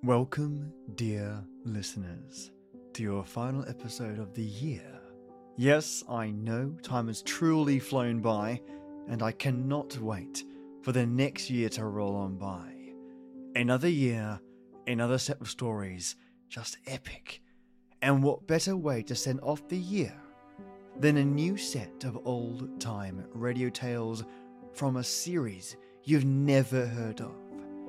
Welcome, dear listeners, to your final episode of the year. Yes, I know time has truly flown by, and I cannot wait for the next year to roll on by. Another year, another set of stories, just epic. And what better way to send off the year than a new set of old-time radio tales from a series you've never heard of.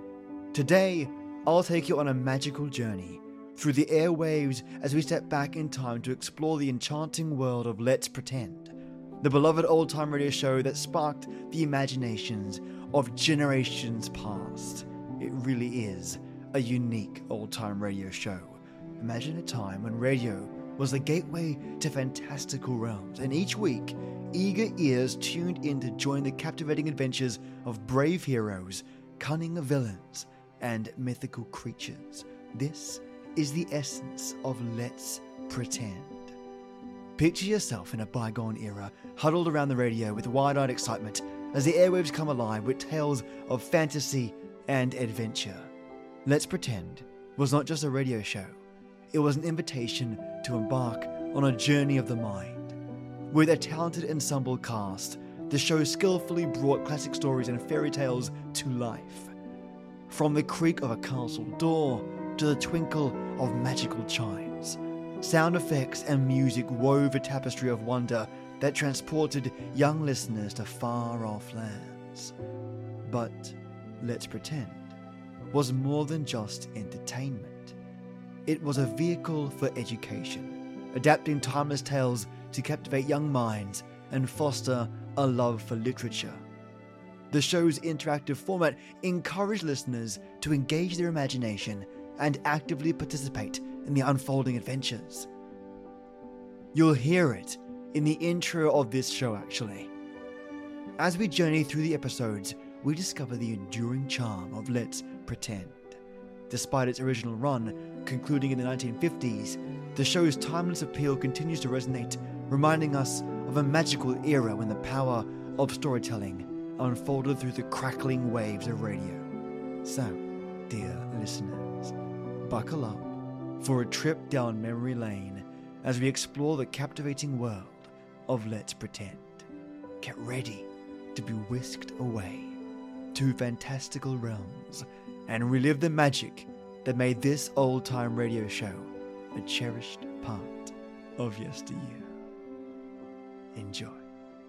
Today, I'll take you on a magical journey through the airwaves as we step back in time to explore the enchanting world of Let's Pretend, the beloved old-time radio show that sparked the imaginations of generations past. It really is a unique old-time radio show. Imagine a time when radio was the gateway to fantastical realms, and each week, eager ears tuned in to join the captivating adventures of brave heroes, cunning villains, and mythical creatures. This is the essence of Let's Pretend. Picture yourself in a bygone era, huddled around the radio with wide-eyed excitement as the airwaves come alive with tales of fantasy and adventure. Let's Pretend was not just a radio show, it was an invitation to embark on a journey of the mind. With a talented ensemble cast, the show skillfully brought classic stories and fairy tales to life. From the creak of a castle door to the twinkle of magical chimes, sound effects and music wove a tapestry of wonder that transported young listeners to far-off lands. But Let's Pretend was more than just entertainment. It was a vehicle for education, adapting timeless tales to captivate young minds and foster a love for literature. The show's interactive format encouraged listeners to engage their imagination and actively participate in the unfolding adventures. You'll hear it in the intro of this show, actually. As we journey through the episodes, we discover the enduring charm of Let's Pretend. Despite its original run, concluding in the 1950s, the show's timeless appeal continues to resonate, reminding us of a magical era when the power of storytelling unfolded through the crackling waves of radio. So, dear listeners, buckle up for a trip down memory lane as we explore the captivating world of Let's Pretend. Get ready to be whisked away to fantastical realms and relive the magic that made this old-time radio show a cherished part of yesteryear. Enjoy.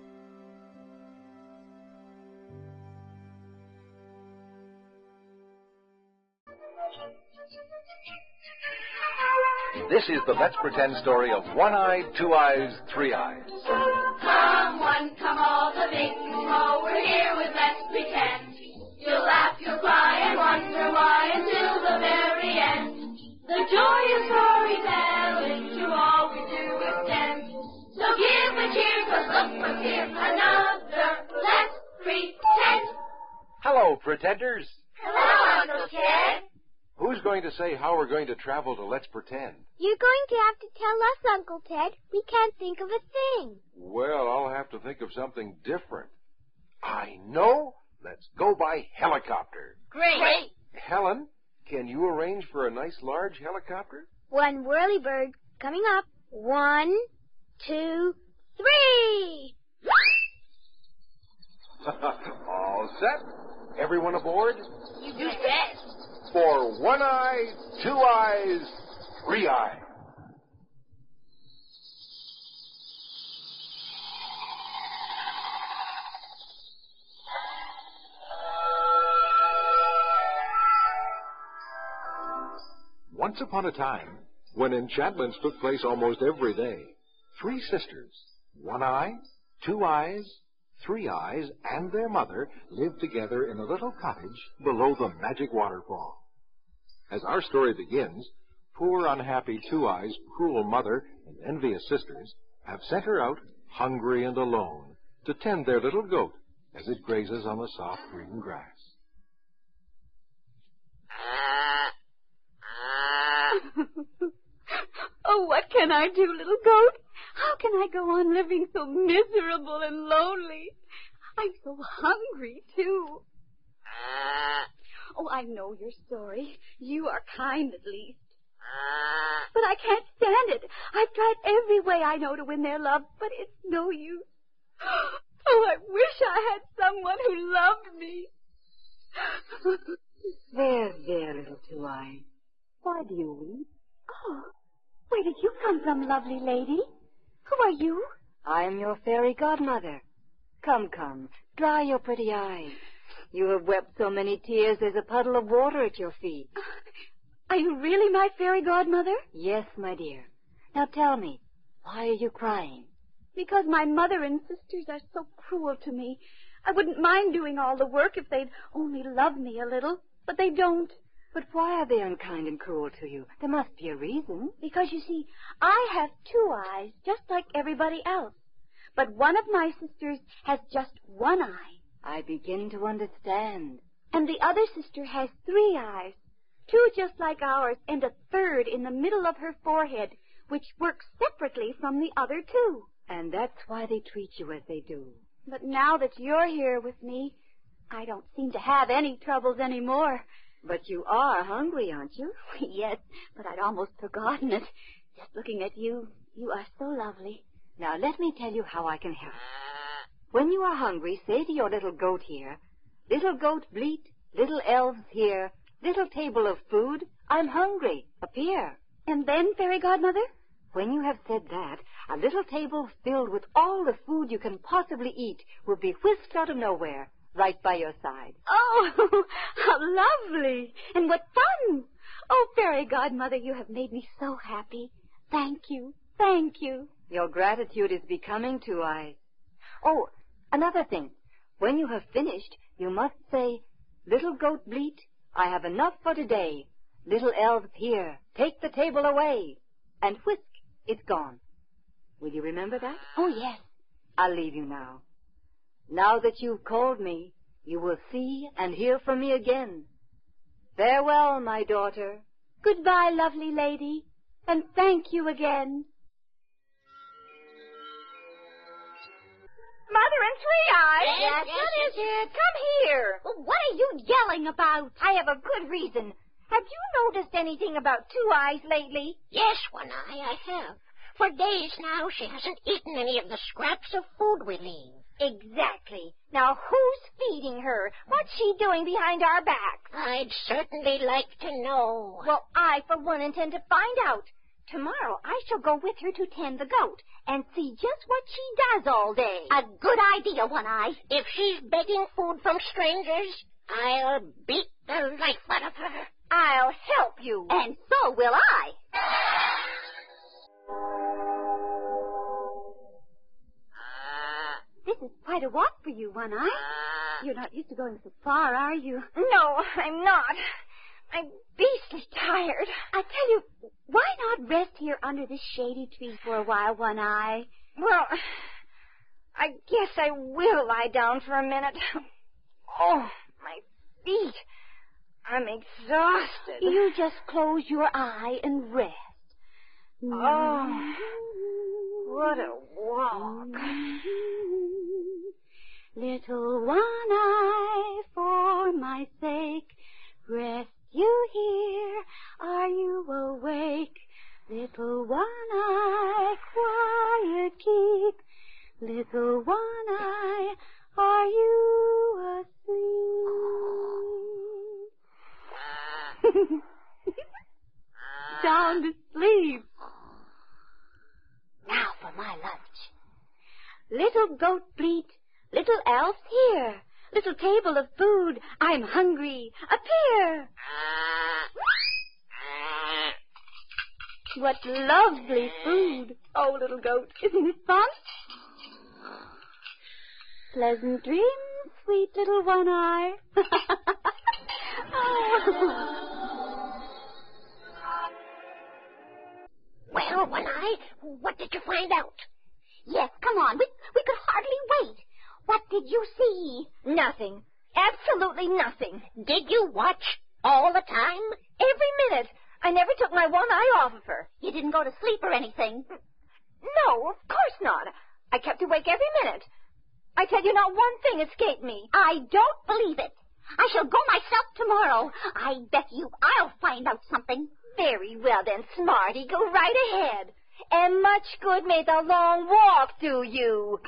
This is the Let's Pretend story of One Eye, Two Eyes, Three Eyes. Come one, come all, the big and small, we're here with Let's Pretend. You'll laugh, you'll cry, and wonder why until the very end. The joyous storytelling to all we do extend. So give a cheer, 'cause look what's here, another Let's Pretend. Hello, Pretenders. Hello, Uncle Ted. Who's going to say how we're going to travel to Let's Pretend? You're going to have to tell us, Uncle Ted. We can't think of a thing. Well, I'll have to think of something different. I know. Let's go by helicopter. Great. Helen, can you arrange for a nice large helicopter? One whirlybird coming up. 1, 2, 3. All set? Everyone aboard? You bet. For One Eye, Two Eyes, Three Eyes. Once upon a time, when enchantments took place almost every day, three sisters, One Eye, Two Eyes, Three Eyes, and their mother lived together in a little cottage below the magic waterfall. As our story begins, poor unhappy Two Eyes' cruel mother and envious sisters have sent her out, hungry and alone, to tend their little goat as it grazes on the soft green grass. Oh, what can I do, little goat? How can I go on living so miserable and lonely? I'm so hungry, too. Oh, I know you're sorry. You are kind, at least. But I can't stand it. I've tried every way I know to win their love, but it's no use. Oh, I wish I had someone who loved me. There, little Two Eyes. Why do you weep? Oh, where did you come from, lovely lady? Who are you? I am your fairy godmother. Come, dry your pretty eyes. You have wept so many tears there's a puddle of water at your feet. Are you really my fairy godmother? Yes, my dear. Now tell me, why are you crying? Because my mother and sisters are so cruel to me. I wouldn't mind doing all the work if they'd only love me a little, but they don't. But why are they unkind and cruel to you? There must be a reason. Because, you see, I have 2 eyes, just like everybody else. But one of my sisters has just 1 eye. I begin to understand. And the other sister has 3 eyes, 2 just like ours, and a 3rd in the middle of her forehead, which works separately from the other 2. And that's why they treat you as they do. But now that you're here with me, I don't seem to have any troubles anymore. But you are hungry, aren't you? Yes, but I'd almost forgotten it. Just looking at you, you are so lovely. Now, let me tell you how I can help. When you are hungry, say to your little goat here, "Little goat bleat, little elves here, little table of food, I'm hungry, appear." And then, fairy godmother? When you have said that, a little table filled with all the food you can possibly eat will be whisked out of nowhere, right by your side. Oh, how lovely! And what fun! Oh, fairy godmother, you have made me so happy. Thank you, thank you. Your gratitude is becoming, Two Eyes. Oh, another thing. When you have finished, you must say, "Little goat bleat, I have enough for today. Little elves here, take the table away." And whisk, it's gone. Will you remember that? Oh, yes. I'll leave you now. Now that you've called me, you will see and hear from me again. Farewell, my daughter. Goodbye, lovely lady, and thank you again. Mother and Three Eyes. Yes, what is it? Come here. Well, what are you yelling about? I have a good reason. Have you noticed anything about Two Eyes lately? Yes, One Eye, I have. For days now, she hasn't eaten any of the scraps of food we leave. Exactly. Now, who's feeding her? What's she doing behind our backs? I'd certainly like to know. Well, I, for one, intend to find out. Tomorrow, I shall go with her to tend the goat and see just what she does all day. A good idea, One Eye. If she's begging food from strangers, I'll beat the life out of her. I'll help you. And so will I. This is quite a walk for you, One Eye. You're not used to going so far, are you? No, I'm not. I'm beastly tired. I tell you, why not rest here under this shady tree for a while, One Eye? Well, I guess I will lie down for a minute. Oh, my feet. I'm exhausted. You just close your eye and rest. Oh, what a walk. Little One Eye, for my sake, rest you here. Are you awake? Little One Eye, quiet keep. Little One Eye, are you asleep? Sound asleep. Now for my lunch. Little goat bleat, little elves here. Little table of food, I'm hungry. Appear. What lovely food. Oh, little goat, isn't it fun? Pleasant dreams, sweet little One Eye. Oh. Well, One Eye, what did you find out? Yes, come on. We could hardly wait. What did you see? Nothing. Absolutely nothing. Did you watch all the time? Every minute. I never took my one eye off of her. You didn't go to sleep or anything. No, of course not. I kept awake every minute. I tell you, not one thing escaped me. I don't believe it. I shall go myself tomorrow. I bet you I'll find out something. Very well then, Smarty, go right ahead. And much good may the long walk do you.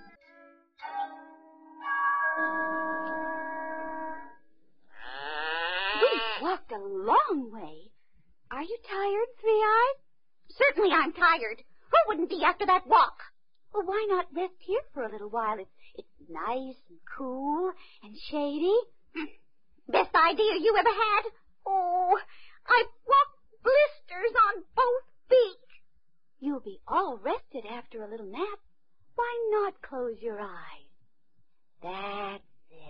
We've walked a long way. Are you tired, Three Eyes? Certainly I'm tired. Who wouldn't be after that walk? Well, why not rest here for a little while? It's nice and cool and shady. Best idea you ever had? Oh, I've walked blisters on both feet. You'll be all rested after a little nap. Why not close your eyes? That's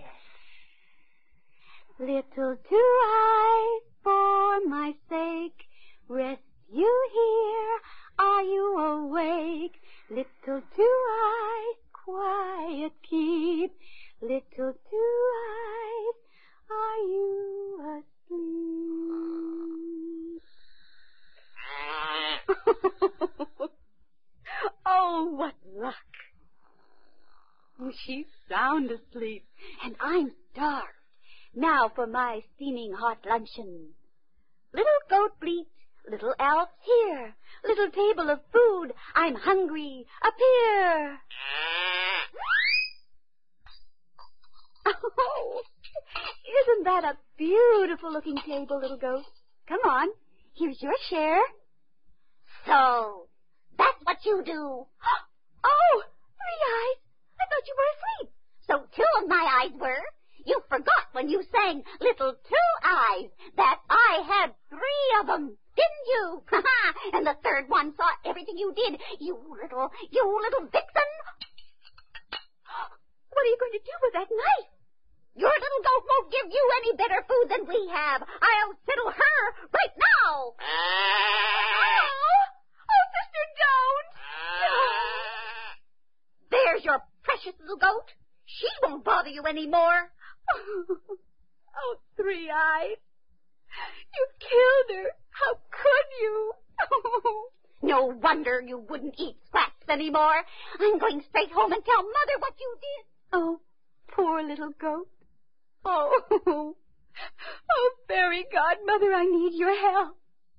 it. Little Two Eyes, for my sake, rest you here. Are you awake? Little Two Eyes, quiet keep. Little Two Eyes, are you asleep? Oh, what luck. She's sound asleep, and I'm starved. Now for my steaming hot luncheon. Little goat bleat, little elf here. Little table of food, I'm hungry, appear. Oh, isn't that a beautiful looking table, little goat? Come on, here's your share. So, that's what you do. Oh, Three Eyes, I thought you were asleep. So two of my eyes were. You forgot when you sang Little Two Eyes that I had three of them, didn't you? And the third one saw everything you did, you little vixen. What are you going to do with that knife? Your little goat won't give you any better food than we have. I'll settle her right now. Oh, sister, don't. There's your precious little goat. She won't bother you anymore. Oh, Three Eyes. You've killed her. How could you? No wonder you wouldn't eat scraps anymore. I'm going straight home and tell Mother what you did. Oh, poor little goat. Oh, fairy godmother, I need your help.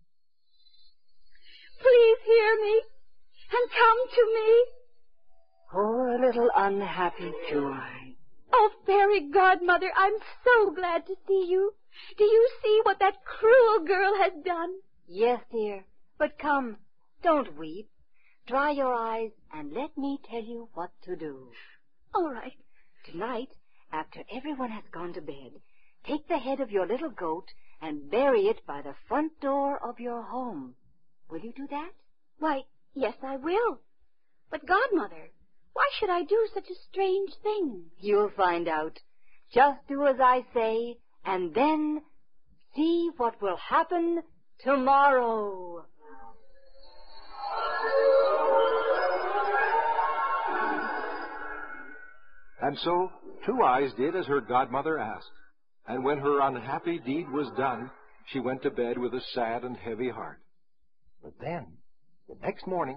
Please hear me and come to me. Poor little unhappy Two Eyes. Oh, fairy godmother, I'm so glad to see you. Do you see what that cruel girl has done? Yes, dear. But come, don't weep. Dry your eyes and let me tell you what to do. All right. Tonight, after everyone has gone to bed, take the head of your little goat and bury it by the front door of your home. Will you do that? Why, yes, I will. But, godmother, why should I do such a strange thing? You'll find out. Just do as I say, and then see what will happen tomorrow. And so Two Eyes did as her godmother asked. And when her unhappy deed was done, she went to bed with a sad and heavy heart. But then, the next morning...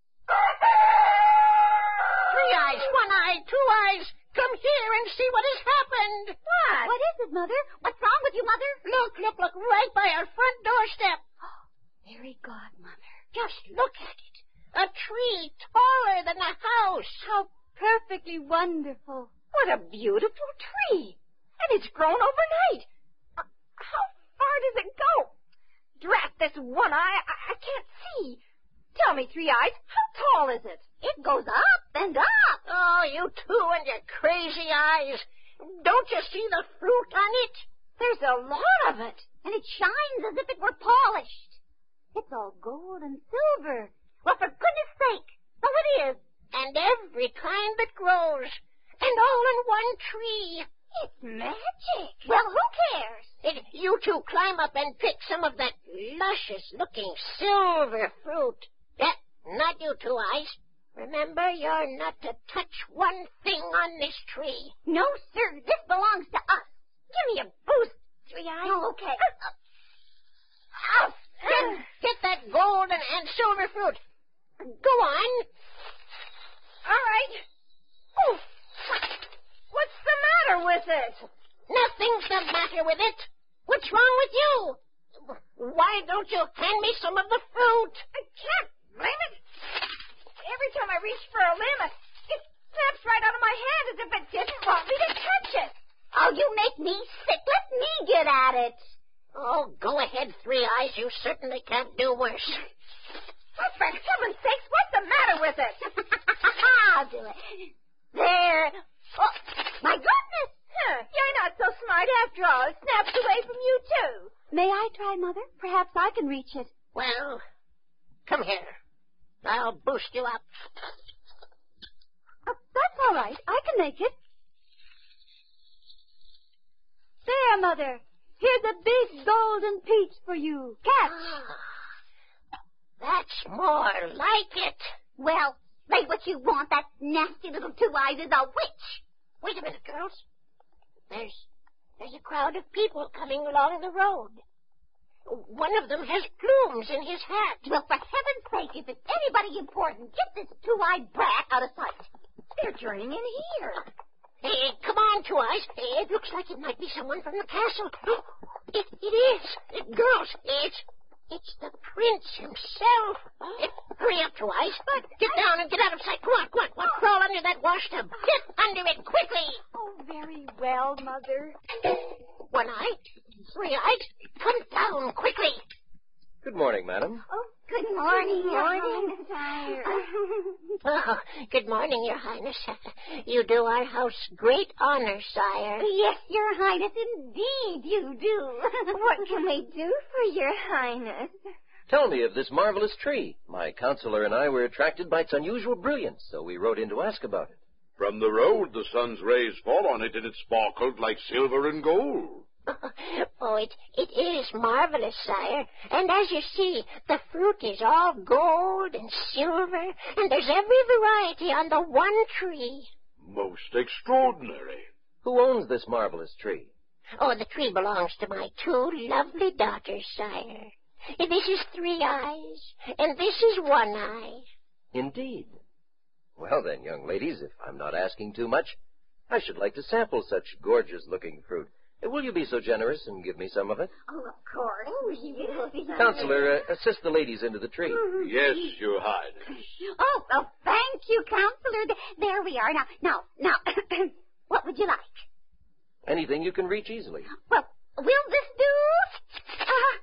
Three Eyes, One Eye, Two Eyes, come here and see what has happened. What? What is it, Mother? What's wrong with you, Mother? Look, right by our front doorstep. Fairy godmother. Just look at it. A tree taller than the house. How perfectly wonderful. What a beautiful tree. And it's grown overnight. How far does it go? Drat this One Eye, I can't see. Tell me, Three Eyes, how tall is it? It goes up and up. Oh, you two and your crazy eyes. Don't you see the fruit on it? There's a lot of it. And it shines as if it were polished. It's all gold and silver. Well, for goodness sake, so it is. And every kind that grows. And all in one tree. It's magic. Well, who cares? You two climb up and pick some of that luscious-looking silver fruit. Not you, Two Eyes. Remember, you're not to touch one thing on this tree. No, sir. This belongs to us. Give me a boost, Three Eyes. Oh, okay. Get that gold and silver fruit. Go on. All right. Oh, what's the matter with it? Nothing's the matter with it. What's wrong with you? Why don't you hand me some of the fruit? I can't blame it. Every time I reach for a limb, it snaps right out of my hand as if it didn't want me to touch it. Oh, you make me sick. Let me get at it. Oh, go ahead, Three Eyes. You certainly can't do worse. Oh, for heaven's sakes, what's the matter with it? I'll do it. There. Oh, my goodness. You're not so smart after all. It snaps away from you, too. May I try, Mother? Perhaps I can reach it. Well, come here. I'll boost you up. That's all right. I can make it. There, Mother. Here's a big golden peach for you. Catch. That's more like it. Well, say what you want. That nasty little Two Eyes is a witch. Wait a minute, girls. There's a crowd of people coming along the road. One of them has plumes in his hat. Well, for heaven's sake, if it's anybody important, get this two-eyed brat out of sight. They're journeying in here. Hey, come on, Two Eyes. It looks like it might be someone from the castle. It is. Girls, it's the prince himself. Hurry up, Two Eyes. Get down and get out of sight. Come on. Crawl under that washtub. Get under it quickly. Oh, very well, Mother. One Eye, Three Eyes, come down quickly. Good morning, madam. Oh, good morning, Sire. Oh, good morning, Your Highness. You do our house great honor, sire. Yes, Your Highness, indeed you do. What can we do for Your Highness? Tell me of this marvelous tree. My counselor and I were attracted by its unusual brilliance, so we rode in to ask about it. From the road, the sun's rays fall on it, and it sparkled like silver and gold. Oh, it is marvelous, sire. And as you see, the fruit is all gold and silver, and there's every variety on the one tree. Most extraordinary. Who owns this marvelous tree? Oh, the tree belongs to my two lovely daughters, sire. This is Three Eyes, and this is One Eye. Indeed. Well then, young ladies, if I'm not asking too much, I should like to sample such gorgeous-looking fruit. Will you be so generous and give me some of it? Oh, of course. Counselor, assist the ladies into the tree. Yes, Your Highness. Oh, well, thank you, Counselor. There we are. Now, what would you like? Anything you can reach easily. Well, will this do?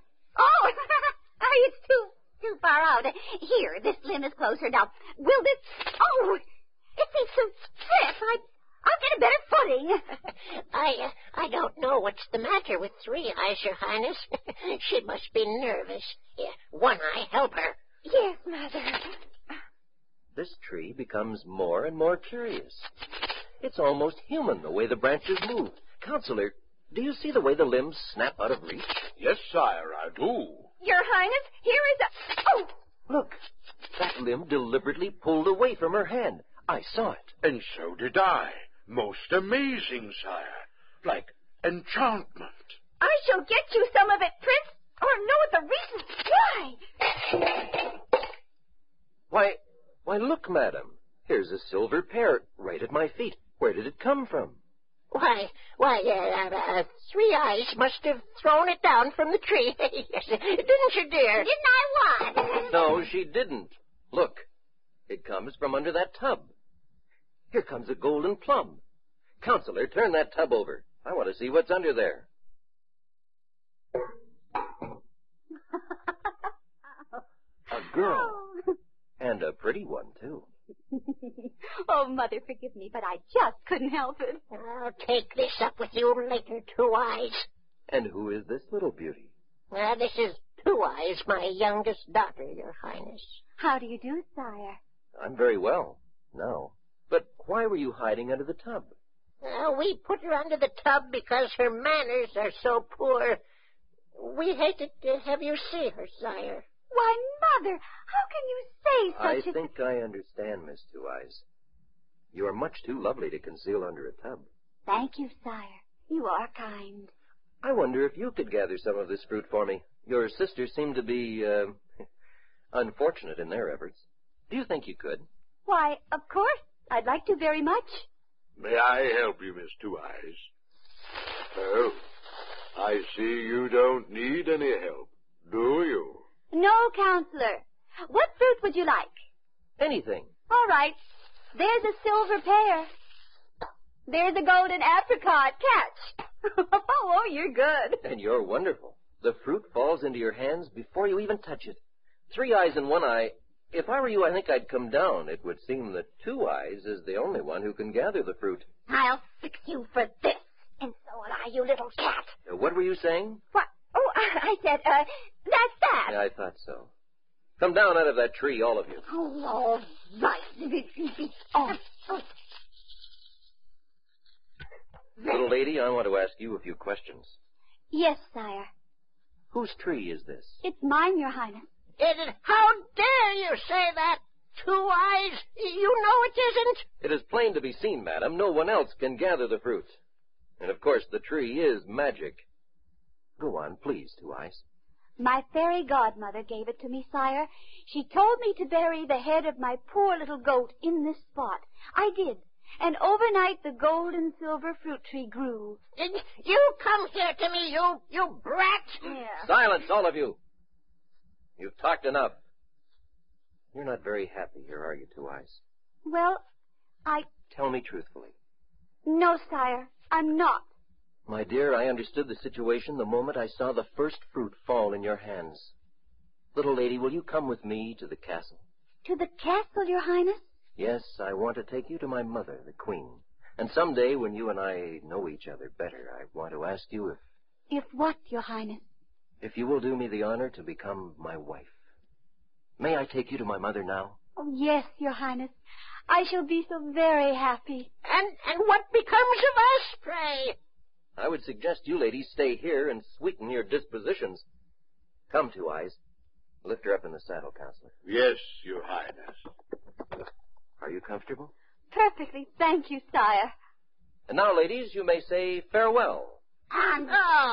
It's too far out. Here, this limb is closer. Now, will this... Oh, it seems so stiff. I'll get a better footing. I don't know what's the matter with Three Eyes, Your Highness. She must be nervous. Here, One Eye, help her. Yes, Mother. This tree becomes more and more curious. It's almost human, the way the branches move. Counselor, do you see the way the limbs snap out of reach? Yes, sire, I do. Your Highness, here is a... Oh! Look, that limb deliberately pulled away from her hand. I saw it. And so did I. Most amazing, sire. Like enchantment. I shall get you some of it, Prince, or know the reason why. Why, look, madam. Here's a silver parrot right at my feet. Where did it come from? Three Eyes must have thrown it down from the tree. Yes, didn't you, dear? Didn't I what? No, she didn't. Look, it comes from under that tub. Here comes a golden plum. Counselor, turn that tub over. I want to see what's under there. A girl. And a pretty one, too. Oh, Mother, forgive me, but I just couldn't help it. I'll take this up with you later, Two Eyes. And who is this little beauty? This is Two Eyes, my youngest daughter, Your Highness. How do you do, sire? I'm very well, now. But why were you hiding under the tub? We put her under the tub because her manners are so poor. We hated to have you see her, sire. Why, Mother, how can you say such I think I understand, Miss Two Eyes. You are much too lovely to conceal under a tub. Thank you, sire. You are kind. I wonder if you could gather some of this fruit for me. Your sisters seem to be, unfortunate in their efforts. Do you think you could? Why, of course. I'd like to very much. May I help you, Miss Two Eyes? Oh, I see you don't need any help, do you? No, Counselor. What fruit would you like? Anything. All right. There's a silver pear. There's a golden apricot. Catch. Oh, you're good. And you're wonderful. The fruit falls into your hands before you even touch it. 3 eyes and 1 eye. If I were you, I think I'd come down. It would seem that 2 eyes is the only one who can gather the fruit. I'll fix you for this. And so will I, you little cat. What were you saying? What? Oh, I said, that's that. Yeah, I thought so. Come down out of that tree, all of you. Oh, all right. Oh. Little lady, I want to ask you a few questions. Yes, sire. Whose tree is this? It's mine, Your Highness. How dare you say that? 2 eyes? You know it isn't. It is plain to be seen, madam. No one else can gather the fruit. And, of course, the tree is magic. Go on, please, 2 eyes. My fairy godmother gave it to me, sire. She told me to bury the head of my poor little goat in this spot. I did. And overnight the gold and silver fruit tree grew. You come here to me, you brat. Yeah. Silence, all of you. You've talked enough. You're not very happy here, are you, 2 eyes? Well, Tell me truthfully. No, sire, I'm not. My dear, I understood the situation the moment I saw the first fruit fall in your hands. Little lady, will you come with me to the castle? To the castle, Your Highness? Yes, I want to take you to my mother, the Queen. And someday, when you and I know each other better, I want to ask you if... If what, Your Highness? If you will do me the honor to become my wife. May I take you to my mother now? Oh, yes, Your Highness. I shall be so very happy. And what becomes of us, pray? I would suggest you ladies stay here and sweeten your dispositions. Come, 2 eyes. Lift her up in the saddle, Counselor. Yes, Your Highness. Are you comfortable? Perfectly, thank you, sire. And now, ladies, you may say farewell. Don't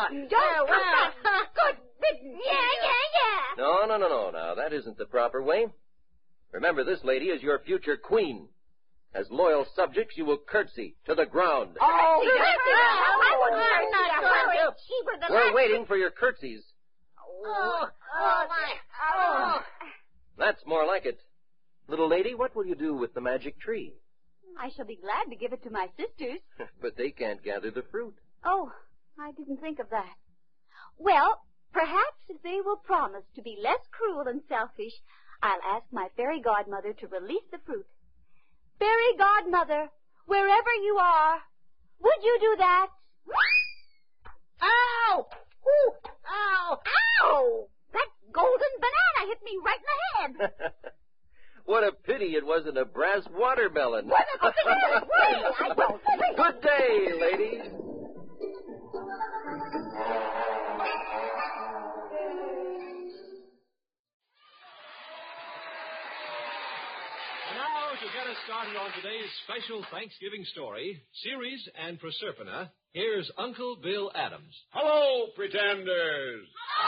Good. Yeah. No. Now, that isn't the proper way. Remember, this lady is your future queen. As loyal subjects, you will curtsy to the ground. Oh, I wouldn't. I'm not going to. We're waiting for your curtsies. Oh, my. That's more like it. Little lady, what will you do with the magic tree? I shall be glad to give it to my sisters. But they can't gather the fruit. Oh, I didn't think of that. Well, perhaps if they will promise to be less cruel and selfish, I'll ask my fairy godmother to release the fruit. Fairy godmother, wherever you are, would you do that? Ow! Ooh, ow! That golden banana hit me right in the head. What a pity it wasn't a brass watermelon. Good day, ladies. Now, to get us started on today's special Thanksgiving story, Ceres and Proserpina, here's Uncle Bill Adams. Hello, pretenders.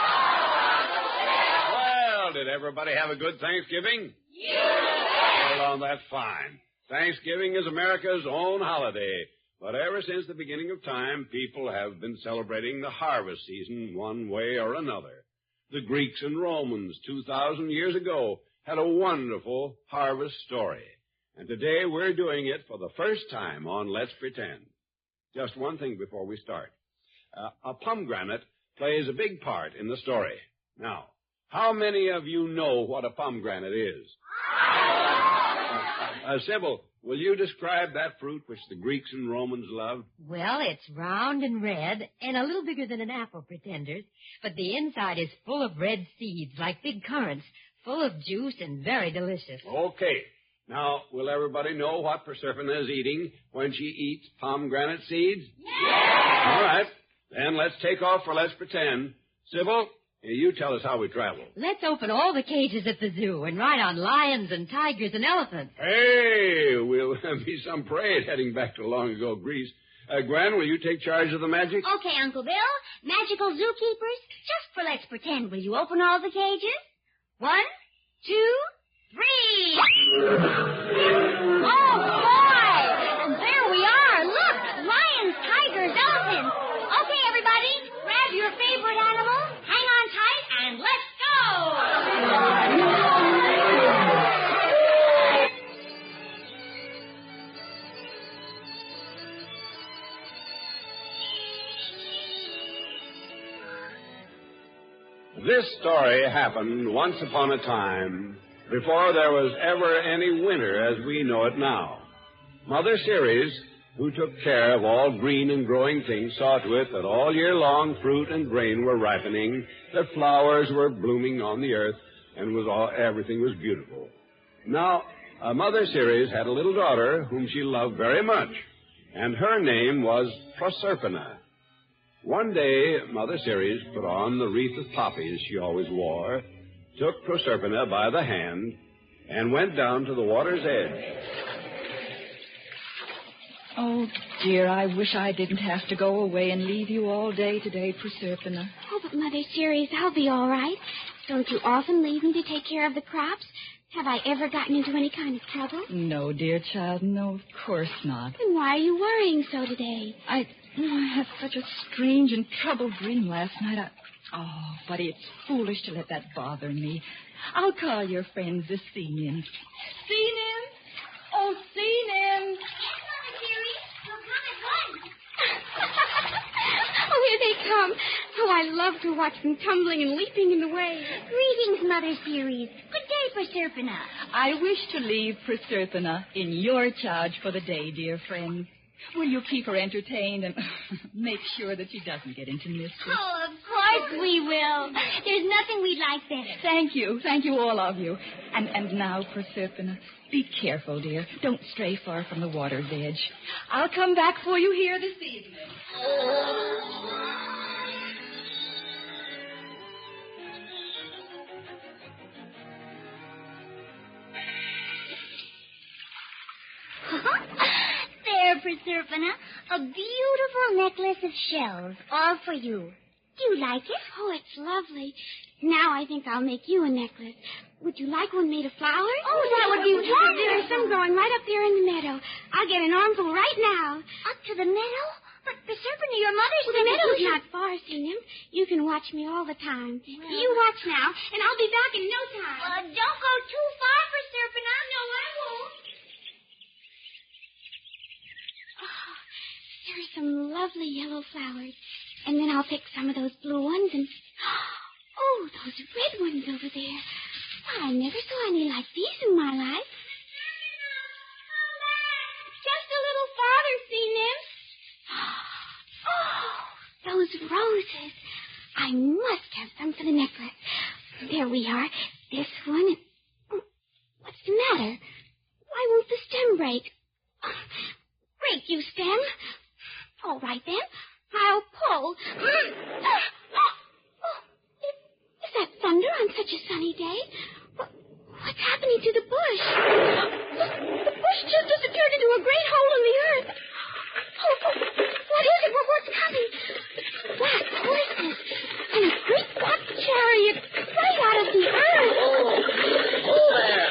Well, did everybody have a good Thanksgiving? Well, that's fine. Thanksgiving is America's own holiday. But ever since the beginning of time, people have been celebrating the harvest season one way or another. The Greeks and Romans 2,000 years ago had a wonderful harvest story. And today we're doing it for the first time on Let's Pretend. Just one thing before we start. A pomegranate plays a big part in the story. Now, how many of you know what a pomegranate is? Sybil, will you describe that fruit which the Greeks and Romans loved? Well, it's round and red and a little bigger than an apple, pretenders. But the inside is full of red seeds, like big currants, full of juice and very delicious. Okay. Now, will everybody know what Proserpina is eating when she eats pomegranate seeds? Yes! All right. Then let's take off for Let's Pretend. Sybil, you tell us how we travel. Let's open all the cages at the zoo and ride on lions and tigers and elephants. Hey, we'll be some parade heading back to long ago Greece. Gran, will you take charge of the magic? Okay, Uncle Bill. Magical zookeepers, just for Let's Pretend, will you open all the cages? 1, 2, 3. Oh, boy! And there we are. Look, lions lions, tigers, elephants. Okay, everybody, grab your favorite animal, hang on tight, and let's go! This story happened once upon a time, before there was ever any winter as we know it now. Mother Ceres, who took care of all green and growing things, saw to it that all year long fruit and grain were ripening, that flowers were blooming on the earth, and everything was beautiful. Now, Mother Ceres had a little daughter whom she loved very much, and her name was Proserpina. One day, Mother Ceres put on the wreath of poppies she always wore, took Proserpina by the hand, and went down to the water's edge. Oh, dear, I wish I didn't have to go away and leave you all day today, Proserpina. Oh, but Mother Ceres, I'll be all right. Don't you often leave me to take care of the crops? Have I ever gotten into any kind of trouble? No, dear child, no, of course not. Then why are you worrying so today? I had such a strange and troubled dream last night. Buddy, it's foolish to let that bother me. I'll call your friends the sea nymphs. Sea nymphs? Oh, sea nymphs! Oh, here they come. Oh, I love to watch them tumbling and leaping in the waves. Greetings, Mother Ceres. Good day, Proserpina. I wish to leave Proserpina in your charge for the day, dear friends. Will you keep her entertained and make sure that she doesn't get into mischief? Oh, of course we will. There's nothing we'd like better. Thank you. Thank you, all of you. And now, Proserpina, be careful, dear. Don't stray far from the water's edge. I'll come back for you here this evening. There, Proserpina, a beautiful necklace of shells, all for you. Do you like it? Oh, it's lovely. Now I think I'll make you a necklace. Would you like one made of flowers? Oh, that would be wonderful. There's some growing right up there in the meadow. I'll get an armful right now. Up to the meadow? But, Proserpina, your mother said the meadow's you not far, Seanim. You can watch me all the time. You watch now, and I'll be back in no time. Don't go too far, Proserpina. No, I won't. Oh, there are some lovely yellow flowers. And then I'll pick some of those blue ones and... Oh, those red ones over there. I never saw any like these in my life. Just a little farther, Seanim. Oh, those roses. I must have some for the necklace. There we are. This one. What's the matter? Why won't the stem break? Break, you stem. All right, then. I'll pull. Is that thunder on such a sunny day? What's happening to the bush? The bush just disappeared into a great hole in the earth. Oh, what is it? What's coming? Black horses and a great black chariot right out of the earth. Oh there!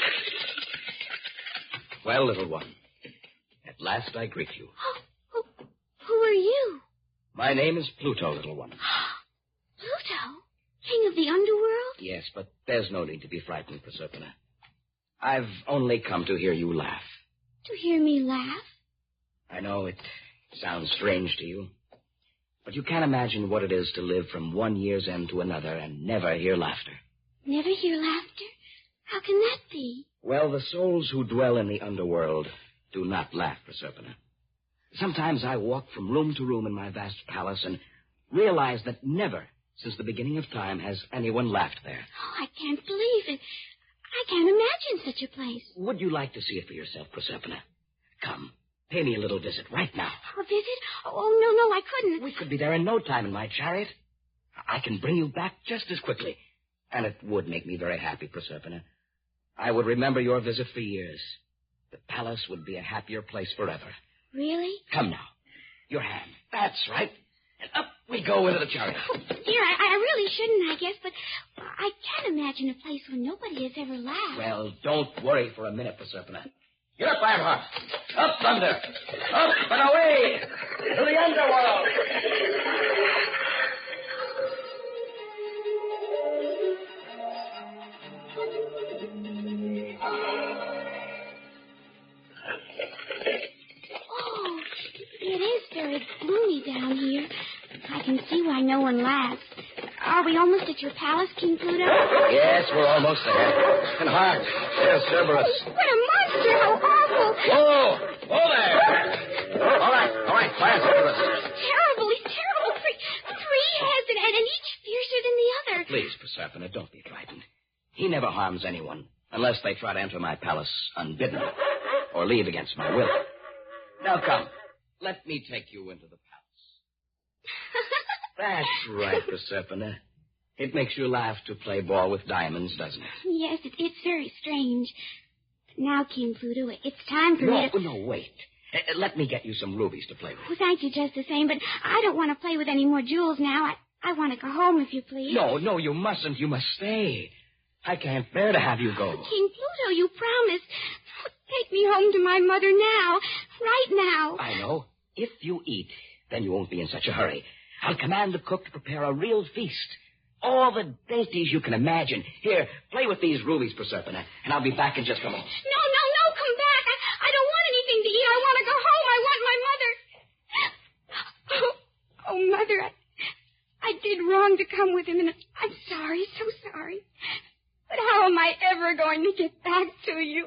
Well, little one, at last I greet you. Who are you? My name is Pluto, little one. Pluto? King of the underworld? Yes, but there's no need to be frightened, Proserpina. I've only come to hear you laugh. To hear me laugh? I know it sounds strange to you, but you can't imagine what it is to live from one year's end to another and never hear laughter. Never hear laughter? How can that be? Well, the souls who dwell in the underworld do not laugh, Proserpina. Sometimes I walk from room to room in my vast palace and realize that never, since the beginning of time, has anyone laughed there. Oh, I can't believe it. I can't imagine such a place. Would you like to see it for yourself, Proserpina? Come, pay me a little visit right now. A visit? Oh, no, I couldn't. We could be there in no time in my chariot. I can bring you back just as quickly. And it would make me very happy, Proserpina. I would remember your visit for years. The palace would be a happier place forever. Really? Come now. Your hand. That's right. And up we go into the chariot. Oh, dear, I really shouldn't, I guess, but I can't imagine a place where nobody has ever laughed. Well, don't worry for a minute, Proserpina. Get up, Ironheart. Up, Thunder. Up and away to the underworld. Oh, it is very gloomy down here. I can see why no one laughs. Are we almost at your palace, King Pluto? Yes, we're almost there. And Hart, there's Cerberus. What a monster! How awful! Whoa! Whoa there! All right. Fire, Cerberus. Terrible! He's terrible. Three heads and each fiercer than the other. Please, Proserpina, don't be frightened. He never harms anyone unless they try to enter my palace unbidden or leave against my will. Now come, let me take you into the palace. That's right, Proserpina. It makes you laugh to play ball with diamonds, doesn't it? Yes, it's very strange. But now, King Pluto, it's time for me to... No, wait. Let me get you some rubies to play with. Well, thank you just the same, but I don't want to play with any more jewels now. I want to go home, if you please. No, you mustn't. You must stay. I can't bear to have you go. King Pluto, you promised. Take me home to my mother now. Right now. I know. If you eat, then you won't be in such a hurry. I'll command the cook to prepare a real feast. All the dainties you can imagine. Here, play with these rubies, Proserpina, and I'll be back in just a moment. No, come back. I don't want anything to eat. I want to go home. I want my mother. Oh, Mother, I did wrong to come with him, and I'm sorry, so sorry. But how am I ever going to get back to you?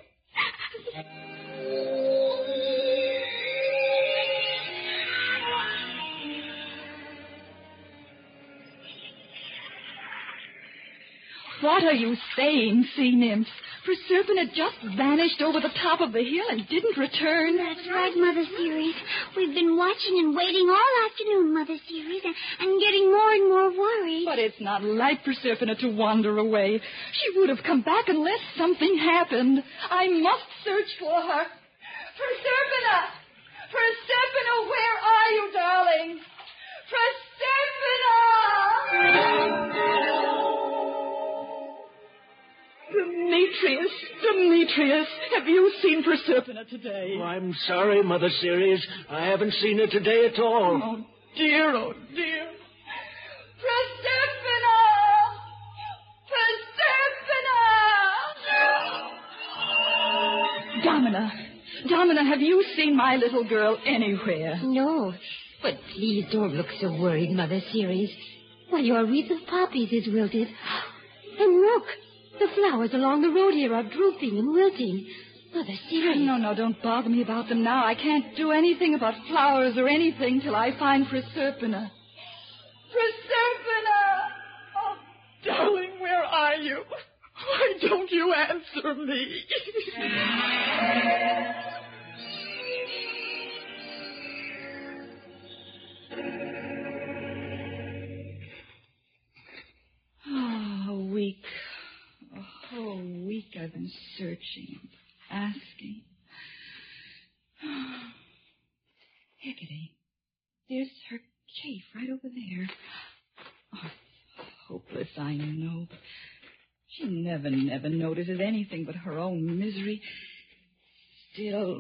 What are you saying, sea nymphs? Proserpina just vanished over the top of the hill and didn't return. That's right, Mother Ceres. We've been watching and waiting all afternoon, Mother Ceres, and getting more and more worried. But it's not like Proserpina to wander away. She would have come back unless something happened. I must search for her. Proserpina! Proserpina, where are you, darling? Proserpina! Demetrius, have you seen Proserpina today? Oh, I'm sorry, Mother Ceres. I haven't seen her today at all. Oh, dear. Proserpina! Domina, have you seen my little girl anywhere? No, but please don't look so worried, Mother Ceres. Why, your wreath of poppies is wilted. And look, the flowers along the road here are drooping and wilting. Mother Ceres. No, don't bother me about them now. I can't do anything about flowers or anything till I find Proserpina. Proserpina! Oh, darling, where are you? Why don't you answer me? A whole week I've been searching, asking. Hecate, there's her cave right over there. Oh, hopeless, I know. She never notices anything but her own misery. Still...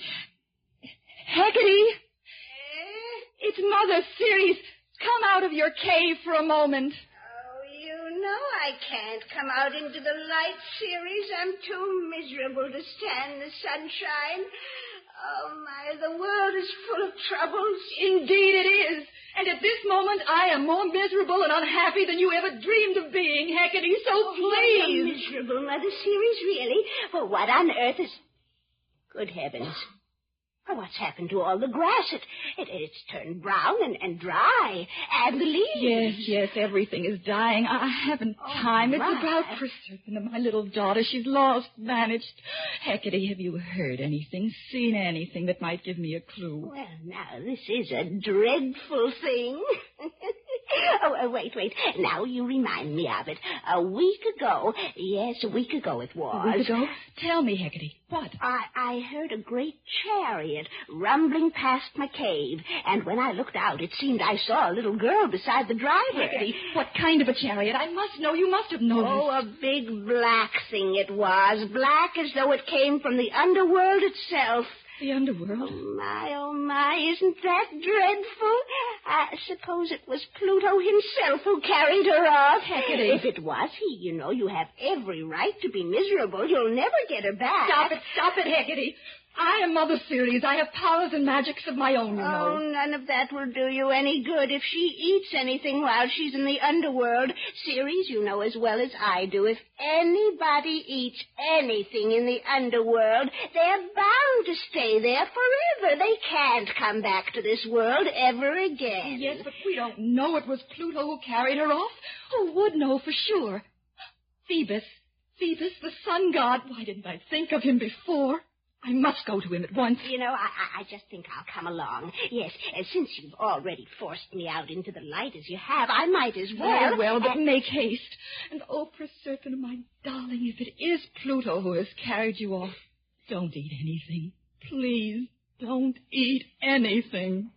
Hecate! It's Mother Ceres. Come out of your cave for a moment. You know I can't come out into the light, Ceres. I'm too miserable to stand the sunshine. Oh, my, the world is full of troubles. Indeed it is. And at this moment, I am more miserable and unhappy than you ever dreamed of being, Hecate. So please. Miserable, Mother Ceres, really? Well, what on earth is... Good heavens. Well, what's happened to all the grass? It's turned brown and dry. And the leaves. Yes, everything is dying. I haven't time. It's about Proserpina, my little daughter. She's lost, vanished. Hecate, have you heard anything, seen anything that might give me a clue? Well, now, this is a dreadful thing. Oh, wait. Now you remind me of it. A week ago it was. A week ago? Tell me, Hecate, what? I heard a great chariot rumbling past my cave, and when I looked out, it seemed I saw a little girl beside the driver. Hecate, what kind of a chariot? I must know. You must have noticed. Oh, a big black thing it was. Black as though it came from the underworld itself. The underworld? Oh, my, isn't that dreadful? I suppose it was Pluto himself who carried her off. Hecate. If it was he, you have every right to be miserable. You'll never get her back. Stop it, Hecate. I am Mother Ceres. I have powers and magics of my own, you know. Oh, none of that will do you any good if she eats anything while she's in the underworld. Ceres, you know as well as I do, if anybody eats anything in the underworld, they're bound to stay there forever. They can't come back to this world ever again. Yes, but we don't know it was Pluto who carried her off. Who would know for sure? Phoebus, the sun god. Why didn't I think of him before? I must go to him at once. I just think I'll come along. Yes, since you've already forced me out into the light as you have, I might as well. Very well, but make haste. And, oh, Proserpina, my darling, if it is Pluto who has carried you off, don't eat anything. Please, don't eat anything.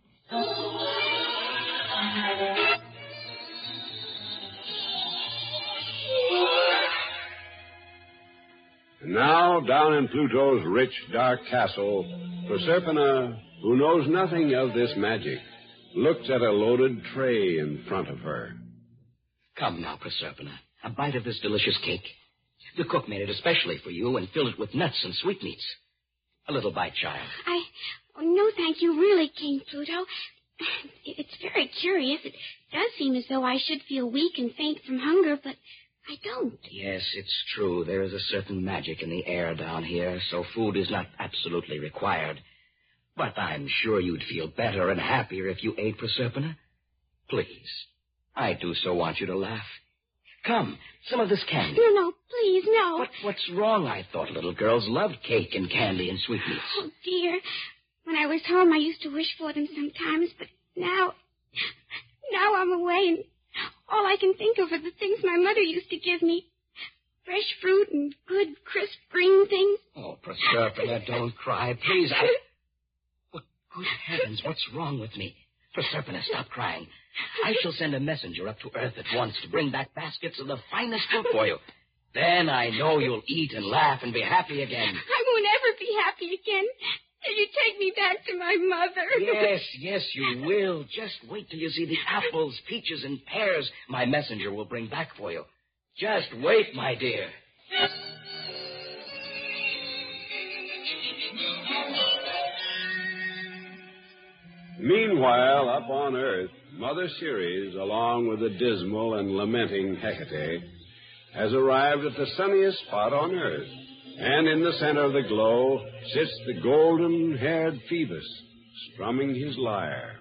Now, down in Pluto's rich, dark castle, Proserpina, who knows nothing of this magic, looks at a loaded tray in front of her. Come now, Proserpina, a bite of this delicious cake. The cook made it especially for you and filled it with nuts and sweetmeats. A little bite, child. No, thank you, really, King Pluto. It's very curious. It does seem as though I should feel weak and faint from hunger, but I don't. Yes, it's true. There is a certain magic in the air down here, so food is not absolutely required. But I'm sure you'd feel better and happier if you ate, Proserpina. Please, I do so want you to laugh. Come, some of this candy. No, please, no. But what's wrong? I thought little girls loved cake and candy and sweetmeats. Oh, dear. When I was home, I used to wish for them sometimes, but now I'm away, and all I can think of are the things my mother used to give me. Fresh fruit and good, crisp green things. Oh, Proserpina, don't cry, please. Well, good heavens, what's wrong with me? Proserpina, stop crying. I shall send a messenger up to Earth at once to bring back baskets of the finest fruit for you. Then I know you'll eat and laugh and be happy again. I won't ever be happy again till you take me back to my mother. Yes, you will. Just wait till you see the apples, peaches, and pears my messenger will bring back for you. Just wait, my dear. Meanwhile, up on Earth, Mother Ceres, along with the dismal and lamenting Hecate, has arrived at the sunniest spot on Earth. And in the center of the glow sits the golden-haired Phoebus, strumming his lyre.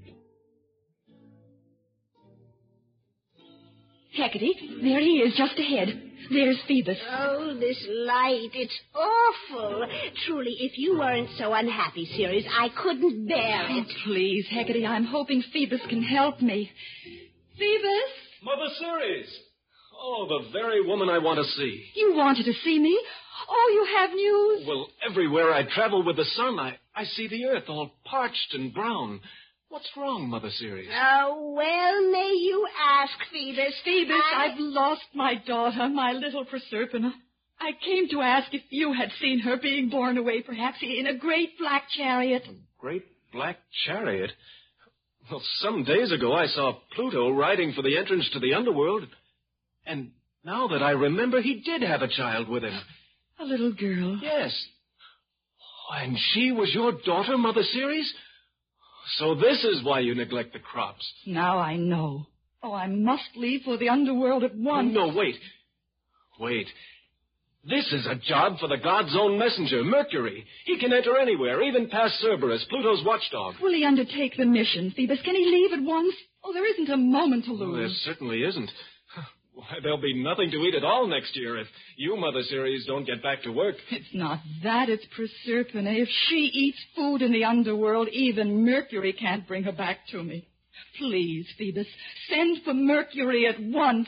Hecate, there he is, just ahead. There's Phoebus. Oh, this light, it's awful. Truly, if you weren't so unhappy, Ceres, I couldn't bear it. Oh, please, Hecate, I'm hoping Phoebus can help me. Phoebus? Mother Ceres! Oh, the very woman I want to see. You wanted to see me? Oh, you have news? Well, everywhere I travel with the sun, I see the earth all parched and brown. What's wrong, Mother Ceres? Oh, well, may you ask, Phoebus. Phoebus, I've lost my daughter, my little Proserpina. I came to ask if you had seen her being borne away, perhaps, in a great black chariot. A great black chariot? Well, some days ago I saw Pluto riding for the entrance to the underworld. And now that I remember, he did have a child with him. A little girl. Yes. And she was your daughter, Mother Ceres? So this is why you neglect the crops. Now I know. Oh, I must leave for the underworld at once. No, wait. Wait. This is a job for the god's own messenger, Mercury. He can enter anywhere, even past Cerberus, Pluto's watchdog. Will he undertake the mission, Phoebus? Can he leave at once? Oh, there isn't a moment to lose. Well, there certainly isn't. Why, there'll be nothing to eat at all next year if you, Mother Ceres, don't get back to work. It's not that, it's Proserpina. If she eats food in the underworld, even Mercury can't bring her back to me. Please, Phoebus, send for Mercury at once.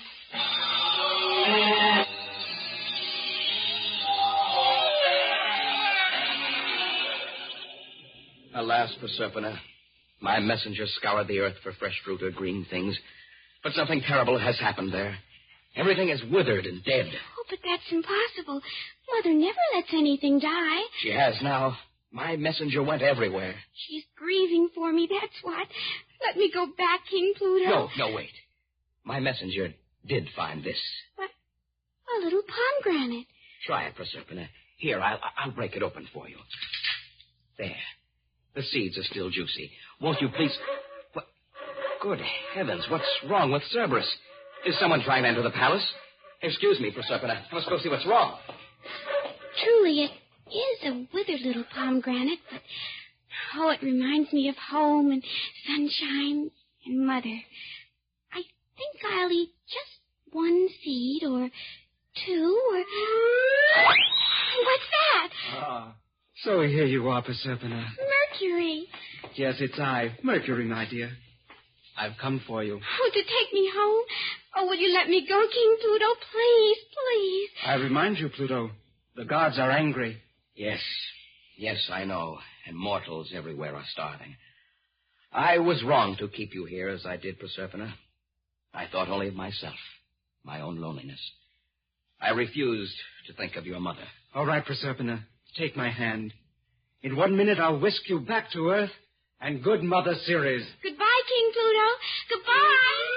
Alas, Proserpina, my messenger scoured the earth for fresh fruit or green things, but something terrible has happened there. Everything is withered and dead. Oh, but that's impossible. Mother never lets anything die. She has now. My messenger went everywhere. She's grieving for me, that's what. Let me go back, King Pluto. No, wait. My messenger did find this. What? A little pomegranate. Try it, Proserpina. Here, I'll break it open for you. There. The seeds are still juicy. Won't you please... What? Good heavens, what's wrong with Cerberus? Is someone trying to enter the palace? Excuse me, Proserpina. I must go see what's wrong. Truly, it is a withered little pomegranate, but... Oh, it reminds me of home and sunshine and Mother. I think I'll eat just one seed or two or... What's that? Ah, so here you are, Proserpina. Mercury. Yes, it's I, Mercury, my dear. I've come for you. Oh, to take me home? Oh, will you let me go, King Pluto? Please, please. I remind you, Pluto, the gods are angry. Yes, I know. And mortals everywhere are starving. I was wrong to keep you here as I did, Proserpina. I thought only of myself, my own loneliness. I refused to think of your mother. All right, Proserpina, take my hand. In 1 minute, I'll whisk you back to Earth and good Mother Ceres. Goodbye, King Pluto. Goodbye.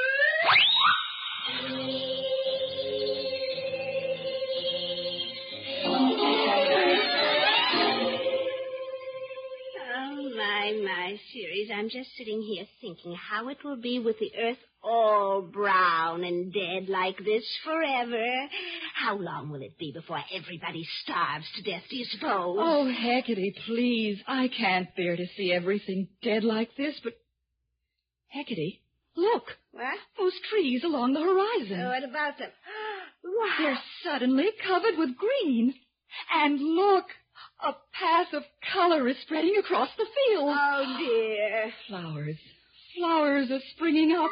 My, Ceres, I'm just sitting here thinking how it will be with the earth all brown and dead like this forever. How long will it be before everybody starves to death, do you suppose? Oh, Hecate, please. I can't bear to see everything dead like this, but... Hecate, look. What? Those trees along the horizon. Oh, what about them? Wow. They're suddenly covered with green. And look, a path of color is spreading across the field. Oh, dear. Flowers are springing up.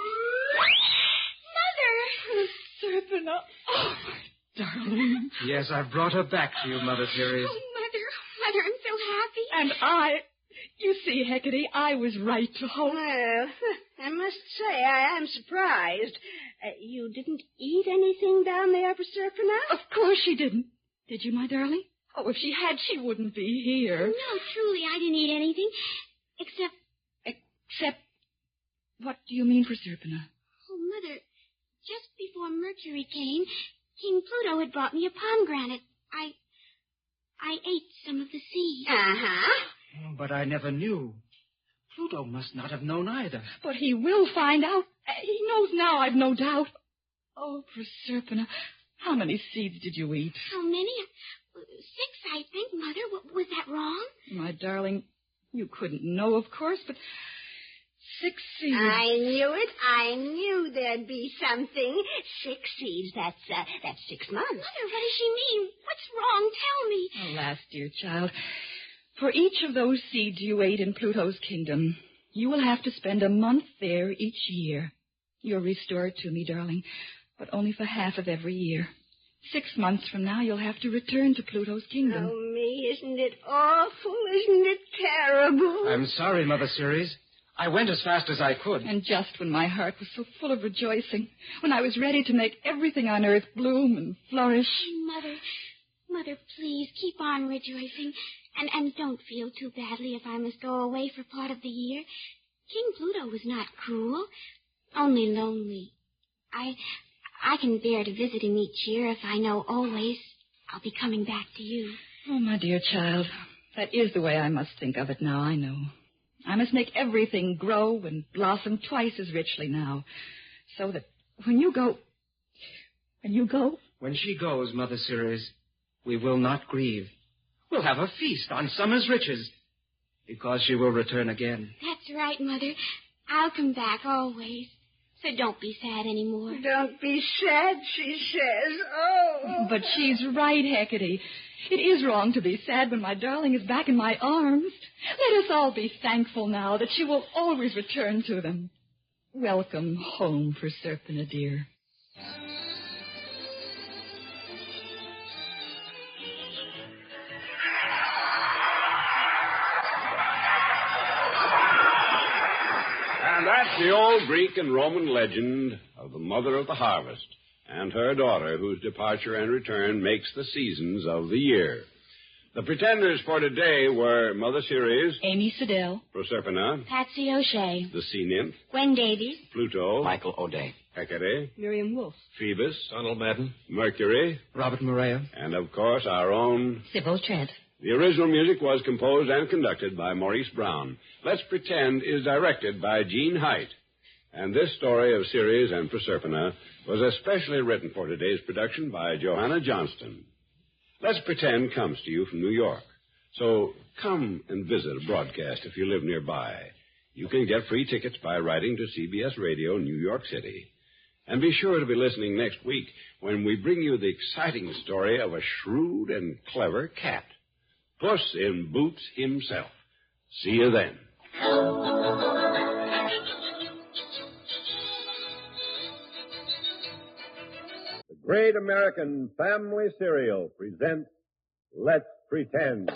Mother! Proserpina. Oh, my darling. Yes, I've brought her back to you, Mother Ceres. Oh, Mother, I'm so happy. And you see, Hecate, I was right to hope. Well, I must say I am surprised. You didn't eat anything down there, Proserpina? Of course she didn't. Did you, my darling? Oh, if she had, she wouldn't be here. No, truly, I didn't eat anything. Except... What do you mean, Proserpina? Oh, Mother, just before Mercury came, King Pluto had brought me a pomegranate. I ate some of the seeds. Uh-huh. Oh, but I never knew. Pluto must not have known either. But he will find out. He knows now, I've no doubt. Oh, Proserpina, how many seeds did you eat? How many? 6, I think, Mother. Was that wrong? My darling, you couldn't know, of course, but 6 seeds. I knew it. I knew there'd be something. 6 seeds, that's 6 months. Mother, what does she mean? What's wrong? Tell me. Alas, dear child, for each of those seeds you ate in Pluto's kingdom, you will have to spend a month there each year. You're restored to me, darling, but only for half of every year. 6 months from now, you'll have to return to Pluto's kingdom. Oh, me, isn't it awful? Isn't it terrible? I'm sorry, Mother Ceres. I went as fast as I could. And just when my heart was so full of rejoicing, when I was ready to make everything on earth bloom and flourish. Mother, please keep on rejoicing. And don't feel too badly if I must go away for part of the year. King Pluto was not cruel, only lonely. I can bear to visit him each year if I know always I'll be coming back to you. Oh, my dear child, that is the way I must think of it now, I know. I must make everything grow and blossom twice as richly now, so that when you go... When she goes, Mother Ceres, we will not grieve. We'll have a feast on summer's riches, because she will return again. That's right, Mother. I'll come back always. So don't be sad anymore. Don't be sad, she says. Oh. But she's right, Hecate. It is wrong to be sad when my darling is back in my arms. Let us all be thankful now that she will always return to them. Welcome home, Proserpina, dear. And that's the old Greek and Roman legend of the mother of the harvest and her daughter whose departure and return makes the seasons of the year. The pretenders for today were Mother Ceres, Amy Siddell, Proserpina, Patsy O'Shea, the Sea Nymph, Gwen Davies, Pluto, Michael O'Day, Hecate, Miriam Wolfe, Phoebus, Donald Madden, Mercury, Robert Morea, and, of course, our own... Sybil Trent. The original music was composed and conducted by Maurice Brown. Let's Pretend is directed by Gene Height. And this story of Ceres and Proserpina was especially written for today's production by Johanna Johnston. Let's Pretend comes to you from New York. So come and visit a broadcast if you live nearby. You can get free tickets by writing to CBS Radio, New York City. And be sure to be listening next week when we bring you the exciting story of a shrewd and clever cat. Puss in Boots himself. See you then. The Great American Family Cereal presents Let's Pretend.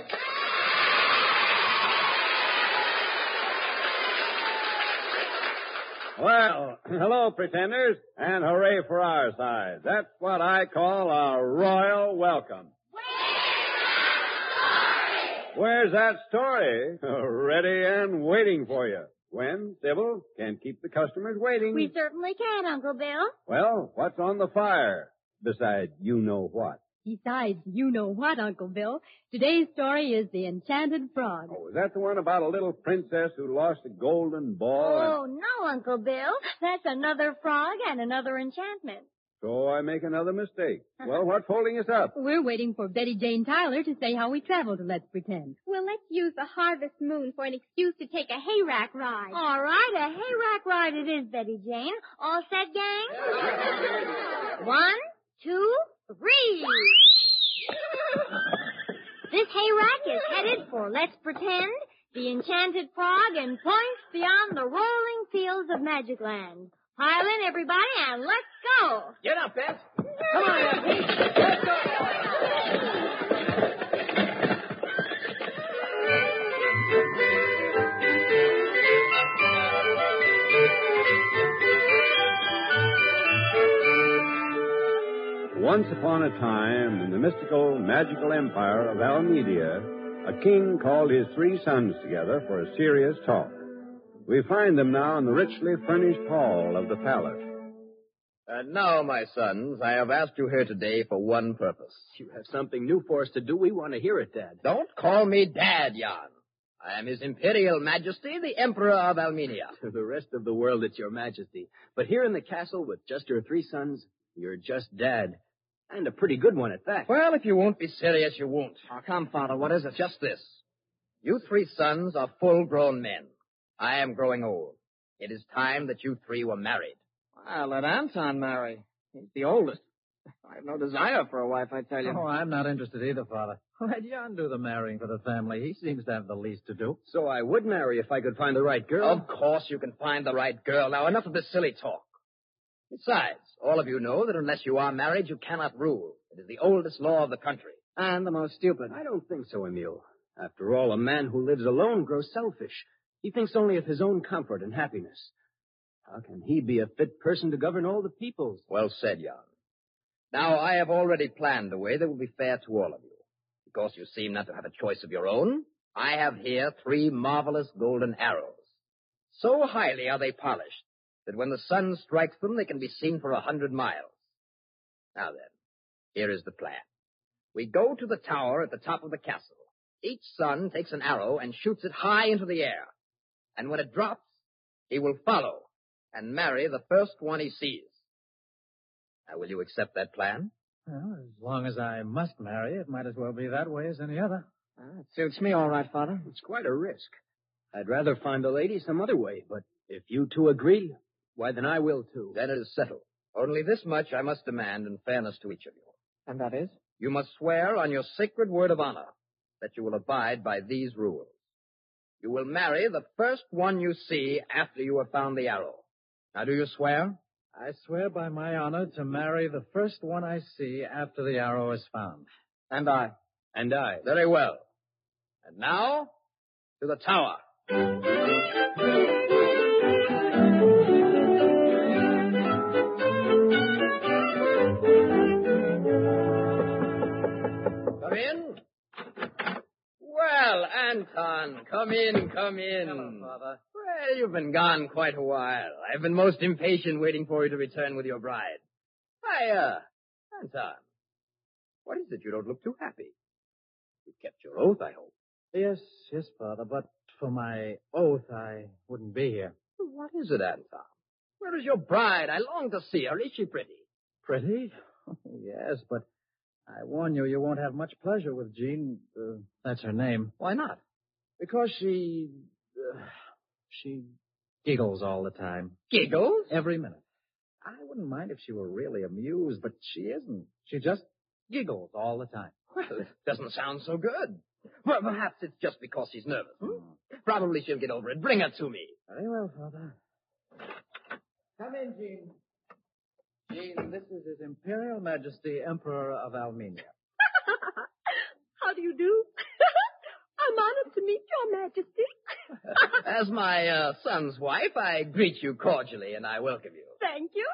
Well, hello, pretenders, and hooray for our side. That's what I call a royal welcome. Where's that story? Ready and waiting for you. Gwen, Sybil, can't keep the customers waiting. We certainly can, Uncle Bill. Well, what's on the fire? Besides, you know what. Besides, you know what, Uncle Bill. Today's story is The Enchanted Frog. Oh, is that the one about a little princess who lost a golden ball? Oh, no, Uncle Bill. That's another frog and another enchantment. So I make another mistake. Well, what's holding us up? We're waiting for Betty Jane Tyler to say how we travel to Let's Pretend. Well, let's use the harvest moon for an excuse to take a hayrack ride. All right, a hayrack ride it is, Betty Jane. All set, gang? 1, 2, 3. This hayrack is headed for Let's Pretend, the Enchanted Frog, and points beyond the rolling fields of Magic Land. Pile in, everybody, and let's go. Get up, Bess. Come on, Pete. Let's go. Once upon a time, in the mystical, magical empire of Almedia, a king called his 3 sons together for a serious talk. We find them now in the richly furnished hall of the palace. And now, my sons, I have asked you here today for one purpose. You have something new for us to do. We want to hear it, Dad. Don't call me Dad, Jan. I am His Imperial Majesty, the Emperor of Almenia. To the rest of the world, it's Your Majesty. But here in the castle with just your 3 sons, you're just Dad. And a pretty good one at that. Well, if you won't be serious, you won't. Oh, come, Father, what is it? Just this. You 3 sons are full-grown men. I am growing old. It is time that you 3 were married. Well, let Anton marry. He's the oldest. I have no desire for a wife, I tell you. Oh, I'm not interested either, Father. Let Jan do the marrying for the family. He seems to have the least to do. So I would marry if I could find the right girl. Of course you can find the right girl. Now, enough of this silly talk. Besides, all of you know that unless you are married, you cannot rule. It is the oldest law of the country. And the most stupid. I don't think so, Emile. After all, a man who lives alone grows selfish. He thinks only of his own comfort and happiness. How can he be a fit person to govern all the peoples? Well said, Jan. Now, I have already planned a way that will be fair to all of you. Because you seem not to have a choice of your own, I have here 3 marvelous golden arrows. So highly are they polished that when the sun strikes them, they can be seen for 100 miles. Now then, here is the plan. We go to the tower at the top of the castle. Each son takes an arrow and shoots it high into the air. And when it drops, he will follow and marry the first one he sees. Now, will you accept that plan? Well, as long as I must marry, it might as well be that way as any other. It suits me all right, Father. It's quite a risk. I'd rather find a lady some other way, but if you 2 agree, why, then I will, too. Then it is settled. Only this much I must demand in fairness to each of you. And that is? You must swear on your sacred word of honor that you will abide by these rules. You will marry the first one you see after you have found the arrow. Now, do you swear? I swear by my honor to marry the first one I see after the arrow is found. And I. And I. Very well. And now, to the tower. Come in. Well, Anton, come in, come in. Hello, Father. Well, you've been gone quite a while. I've been most impatient waiting for you to return with your bride. Anton, what is it? You don't look too happy. You kept your oath, I hope. Yes, Father, but for my oath, I wouldn't be here. What is it, Anton? Where is your bride? I long to see her. Is she pretty? Pretty? Yes, but I warn you, you won't have much pleasure with Jean. That's her name. Why not? Because she giggles all the time. Giggles? Every minute. I wouldn't mind if she were really amused, but she isn't. She just giggles all the time. Well, it doesn't sound so good. Well, perhaps it's just because she's nervous. Probably she'll get over it. Bring her to me. Very well, Father. Come in, Jean. Jean, this is His Imperial Majesty, Emperor of Almenia. How do you do? I'm honored to meet your Majesty. As my son's wife, I greet you cordially, and I welcome you. Thank you.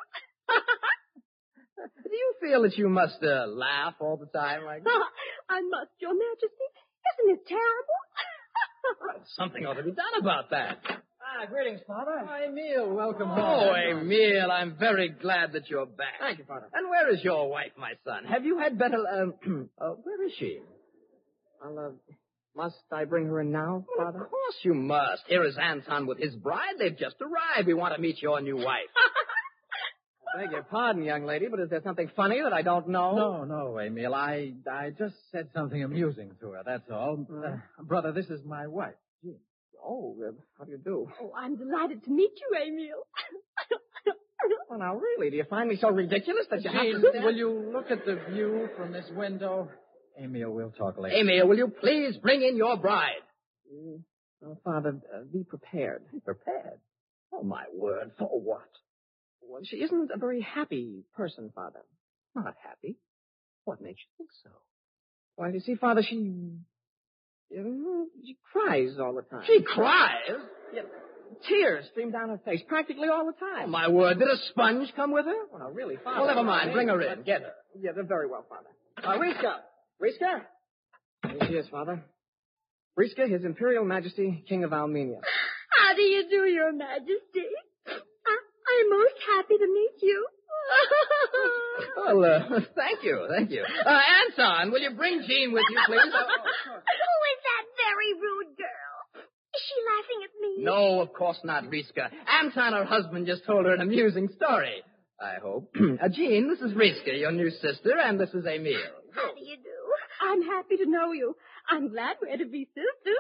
Do you feel that you must laugh all the time like that? I must, your Majesty. Isn't it terrible? Well, something ought to be done about that. Greetings, Father. Emil, welcome home. Oh, Emil, I'm very glad that you're back. Thank you, Father. And where is your wife, my son? Have you had better... where is she? Must I bring her in now, Father? Of course you must. Here is Anton with his bride. They've just arrived. We want to meet your new wife. I beg your pardon, young lady, but is there something funny that I don't know? No, Emil. I just said something amusing to her, that's all. Brother, this is my wife. Jean. Oh, how do you do? Oh, I'm delighted to meet you, Emil. Well, now, really, do you find me so ridiculous that you have Jean, to stand? will you look at the view from this window? Emil, we'll talk later. Emil, will you please bring in your bride? Oh, Father, be prepared. Prepared? Oh, my word. For what? Well, she isn't a very happy person, Father. Not happy? What makes you think so? Well, you see, Father, she cries all the time. She cries? Yeah, tears stream down her face practically all the time. Oh, my word. Did a sponge come with her? Well, now, really, Father. Well, never mind. Bring her in. Get her. Yeah, they're very well, Father. Riska! Here she is, Father. Riska, His Imperial Majesty, King of Almenia. How do you do, your Majesty? I'm most happy to meet you. Well, thank you. Anton, will you bring Jean with you, please? Who is that very rude girl? Is she laughing at me? No, of course not, Riska. Anton, her husband, just told her an amusing story. I hope. Jean, this is Riska, your new sister, and this is Emil. How do you do? I'm happy to know you. I'm glad we're to be sisters.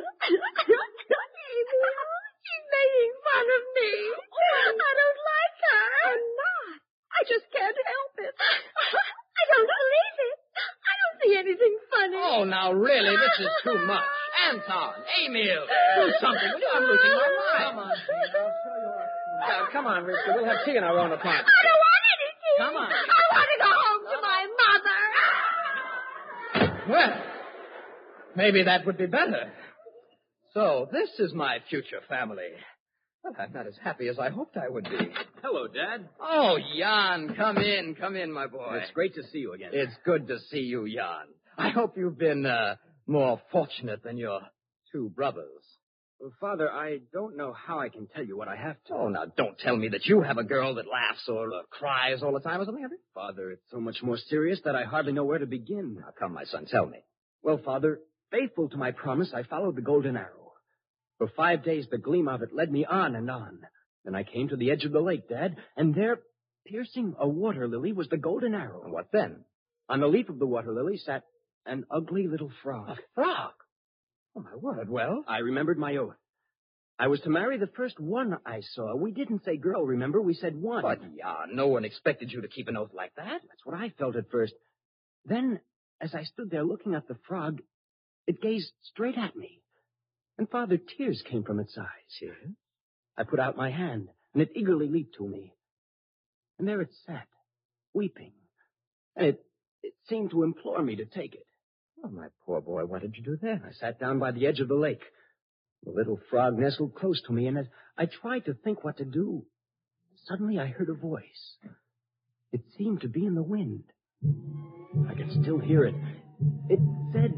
Emil, she's making fun of me. I don't like her. I'm not. I just can't help it. I don't believe it. I don't see anything funny. Oh, now, really, this is too much. Anton, Emil, do something. Will you? I'm losing my mind. Come on, Jean. I'll show you our... come on, Riska. We'll have tea in our own apartment. I don't want any tea. Come on. I want to go home to my mother. Well, maybe that would be better. So, this is my future family. Well, I'm not as happy as I hoped I would be. Hello, Dad. Oh, Jan, come in, my boy. It's great to see you again. It's good to see you, Jan. I hope you've been more fortunate than your two brothers. Well, Father, I don't know how I can tell you what I have to. Oh, now, don't tell me that you have a girl that laughs or cries all the time or something, have you? Father, it's so much more serious that I hardly know where to begin. Now, come, my son, tell me. Well, Father, faithful to my promise, I followed the golden arrow. For 5 days, the gleam of it led me on and on. Then I came to the edge of the lake, Dad, and there, piercing a water lily, was the golden arrow. And what then? On the leaf of the water lily sat an ugly little frog. A frog? Oh, my word, well? I remembered my oath. I was to marry the first one I saw. We didn't say girl, remember? We said one. But, no one expected you to keep an oath like that. That's what I felt at first. Then, as I stood there looking at the frog, it gazed straight at me. And, Father, tears came from its eyes. Tears? I put out my hand, and it eagerly leaped to me. And there it sat, weeping, and it seemed to implore me to take it. Oh, my poor boy, what did you do then? I sat down by the edge of the lake. The little frog nestled close to me, and as I tried to think what to do, suddenly I heard a voice. It seemed to be in the wind. I can still hear it. It said,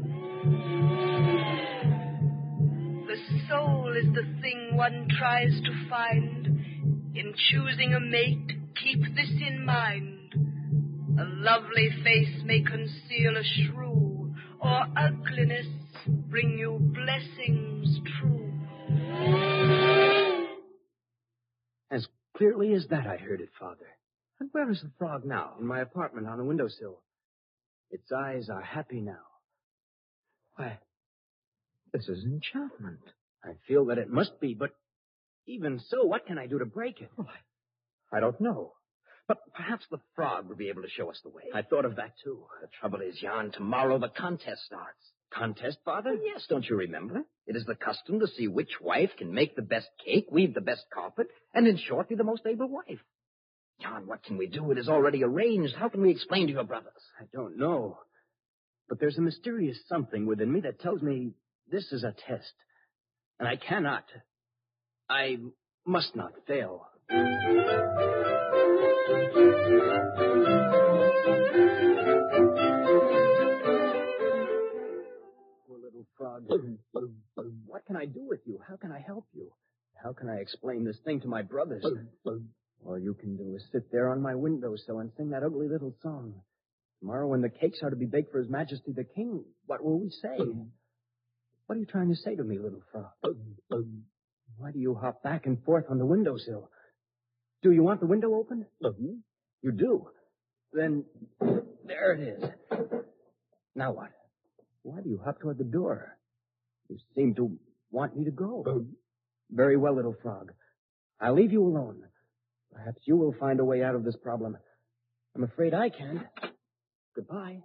"The soul is the thing one tries to find. In choosing a mate, keep this in mind. A lovely face may conceal a shrew, or ugliness bring you blessings true." As clearly as that I heard it, Father. And where is the frog now? In my apartment on the windowsill. Its eyes are happy now. Why, this is enchantment. I feel that it must be, but even so, what can I do to break it? Oh, I don't know. But perhaps the frog will be able to show us the way. I thought of that, too. The trouble is, Jan, tomorrow the contest starts. Contest, Father? Yes, don't you remember? It is the custom to see which wife can make the best cake, weave the best carpet, and in short, be the most able wife. John, what can we do? It is already arranged. How can we explain to your brothers? I don't know. But there's a mysterious something within me that tells me this is a test. And I must not fail. Poor little frog. What can I do with you? How can I help you? How can I explain this thing to my brothers? All you can do is sit there on my windowsill and sing that ugly little song. Tomorrow, when the cakes are to be baked for His Majesty the King, what will we say? What are you trying to say to me, little frog? Why do you hop back and forth on the windowsill? Do you want the window open? You do? Then, there it is. Now what? Why do you hop toward the door? You seem to want me to go. Very well, little frog. I'll leave you alone. Perhaps you will find a way out of this problem. I'm afraid I can't. Goodbye.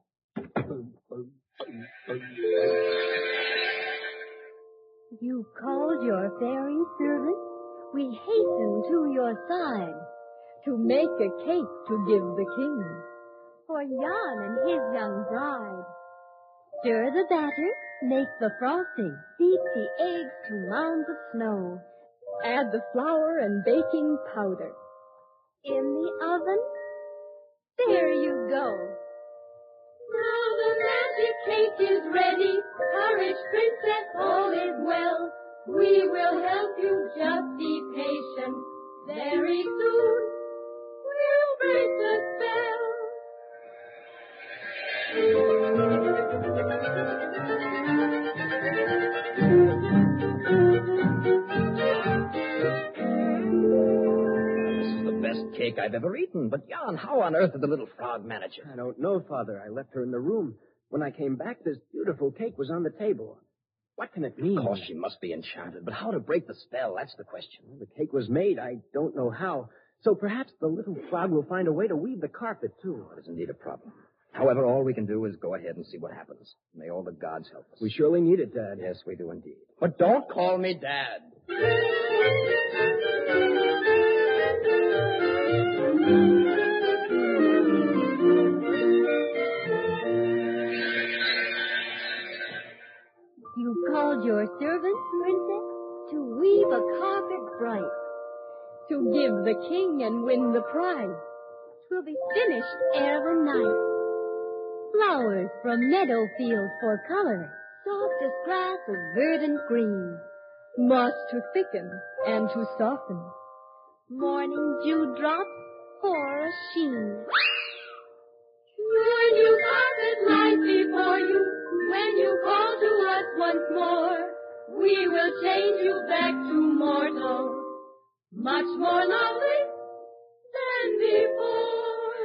You called your fairy servant? We hasten to your side to make a cake to give the king for Jan and his young bride. Stir the batter, make the frosting, steep the eggs to mounds of snow. Add the flour and baking powder. In the oven, there you go. Now the magic cake is ready. Courage, princess, all is well. We will help you, just be patient. Very soon, we'll break the spell. This is the best cake I've ever eaten. But, Jan, how on earth did the little frog manage it? I don't know, Father. I left her in the room. When I came back, this beautiful cake was on the table. What can it mean? Of course, she must be enchanted. But how to break the spell? That's the question. Well, the cake was made. I don't know how. So perhaps the little frog will find a way to weave the carpet, too. It is indeed a problem. However, all we can do is go ahead and see what happens. May all the gods help us. We surely need it, Dad. Yes, we do indeed. But don't call me Dad. You called your servant, princess, to weave a carpet bright, to give the king and win the prize. 'Twill be finished ere the night. Flowers from meadow fields for color, softest grass of verdant green, moss to thicken and to soften, morning dewdrops for a sheen. Your new carpet lies before you. When you call to us once more, we will change you back to mortal, much more lovely than before.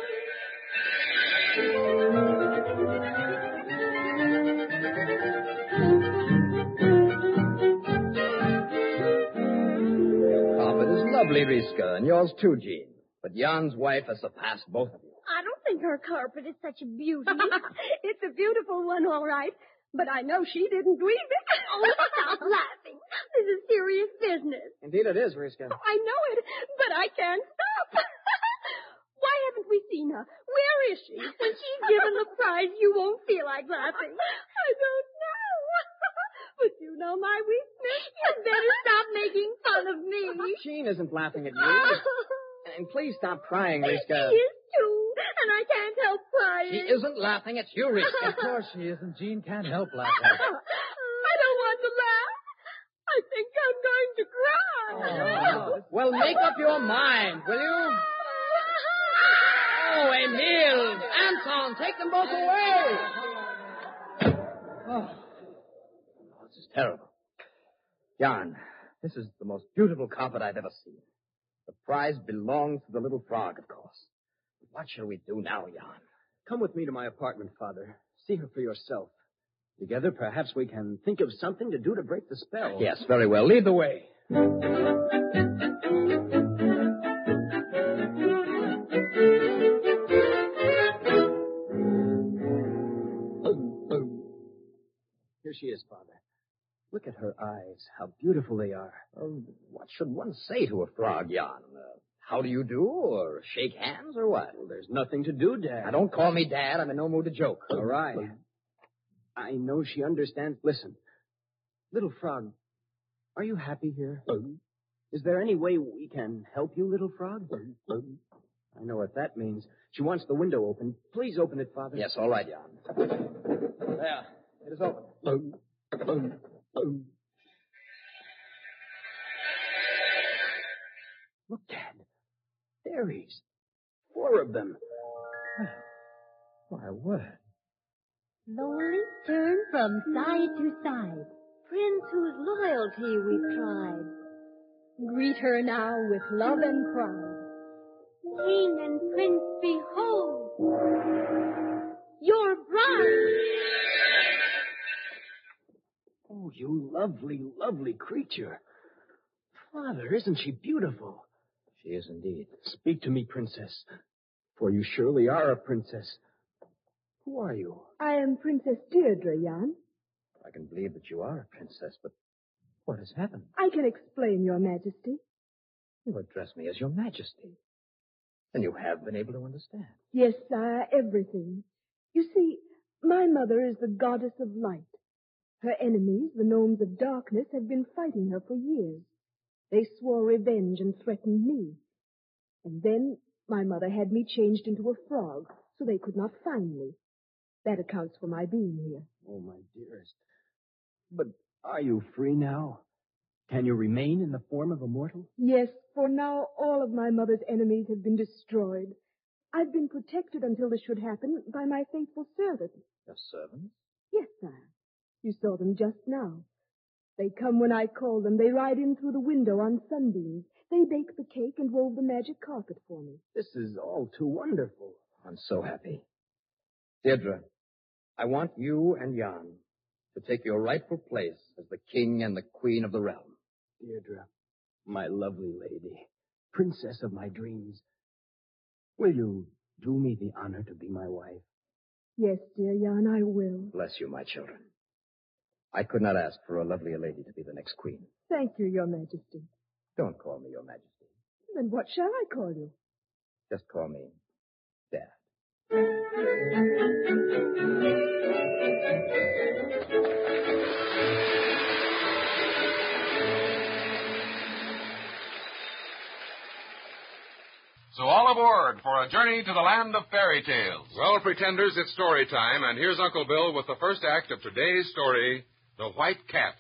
Your carpet is lovely, Riska, and yours too, Jean. But Jan's wife has surpassed both of you. I don't think her carpet is such a beauty. It's a beautiful one, all right. But I know she didn't dream it. Oh, stop laughing. This is serious business. Indeed it is, Riska. I know it, but I can't stop. Why haven't we seen her? Where is she? When she's given the prize, you won't feel like laughing. I don't know. But you know my weakness. You'd better stop making fun of me. Jean isn't laughing at you. And please stop crying, Riska. She is, too. And I can't help crying. She isn't laughing at you, Riska. Of course she isn't. Jean can't help laughing. I don't want to laugh. I think I'm going to cry. Oh. Well, make up your mind, will you? Oh, Emil! Anton, take them both away! Oh, this is terrible. Jan, this is the most beautiful carpet I've ever seen. The prize belongs to the little frog, of course. What shall we do now, Jan? Come with me to my apartment, Father. See her for yourself. Together, perhaps we can think of something to do to break the spell. Yes, very well. Lead the way. Here she is, Father. Look at her eyes. How beautiful they are. What should one say to a frog, Jan? How do you do? Or shake hands, or what? Well, there's nothing to do, Dad. Now, don't call me Dad. I'm in no mood to joke. All right. I know she understands. Listen, little frog, are you happy here? Is there any way we can help you, little frog? I know what that means. She wants the window open. Please open it, Father. Yes, all right, Jan. There. It is open. Look, Dad. Fairies. 4 of them. My word. Slowly turn from side to side. Prince whose loyalty we tried. Greet her now with love and pride. King and prince, behold your bride. Oh, you lovely, lovely creature. Father, isn't she beautiful? She is indeed. Speak to me, princess, for you surely are a princess. Who are you? I am Princess Deirdre, Jan. I can believe that you are a princess, but what has happened? I can explain, Your Majesty. You address me as Your Majesty. Then you have been able to understand. Yes, sire, everything. You see, my mother is the goddess of light. Her enemies, the gnomes of darkness, have been fighting her for years. They swore revenge and threatened me. And then my mother had me changed into a frog, so they could not find me. That accounts for my being here. Oh, my dearest. But are you free now? Can you remain in the form of a mortal? Yes, for now all of my mother's enemies have been destroyed. I've been protected until this should happen by my faithful servants. Your servants? Yes, sire. You saw them just now. They come when I call them. They ride in through the window on sunbeams. They bake the cake and wove the magic carpet for me. This is all too wonderful. I'm so happy. Deirdre, I want you and Jan to take your rightful place as the king and the queen of the realm. Deirdre, my lovely lady, princess of my dreams, will you do me the honor to be my wife? Yes, dear Jan, I will. Bless you, my children. I could not ask for a lovelier lady to be the next queen. Thank you, Your Majesty. Don't call me Your Majesty. Then what shall I call you? Just call me Dad. So all aboard for a journey to the land of fairy tales. Well, pretenders, it's story time, and here's Uncle Bill with the first act of today's story, The White Cat.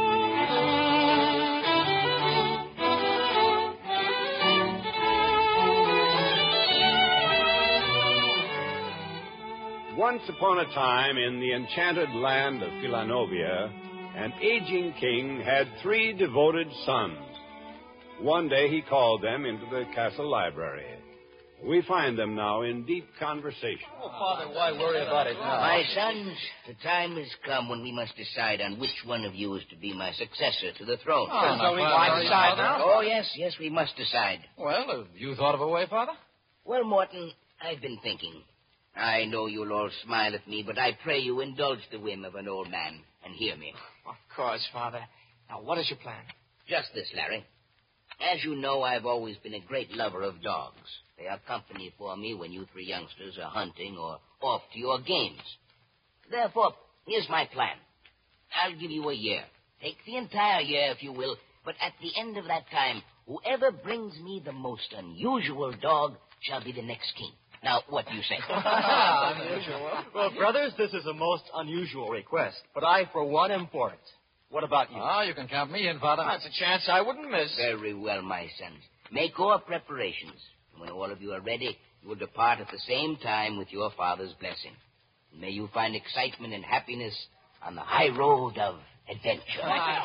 Once upon a time, in the enchanted land of Philanovia, an aging king had 3 devoted sons. One day he called them into the castle library. We find them now in deep conversation. Oh, Father, why worry about it now? My sons, the time has come when we must decide on which one of you is to be my successor to the throne. Oh, so we might decide now? Oh, yes, we must decide. Well, have you thought of a way, Father? Well, Morton, I've been thinking. I know you'll all smile at me, but I pray you indulge the whim of an old man and hear me. Of course, Father. Now, what is your plan? Just this, Larry. As you know, I've always been a great lover of dogs. They are company for me when you three youngsters are hunting or off to your games. Therefore, here's my plan. I'll give you a year. Take the entire year, if you will, but at the end of that time, whoever brings me the most unusual dog shall be the next king. Now, what do you say? Unusual. Well, brothers, this is a most unusual request, but I, for one, am for it. What about you? Oh, you can count me in, Father. That's a chance I wouldn't miss. Very well, my sons. Make all preparations. And when all of you are ready, you will depart at the same time with your father's blessing. And may you find excitement and happiness on the high road of adventure.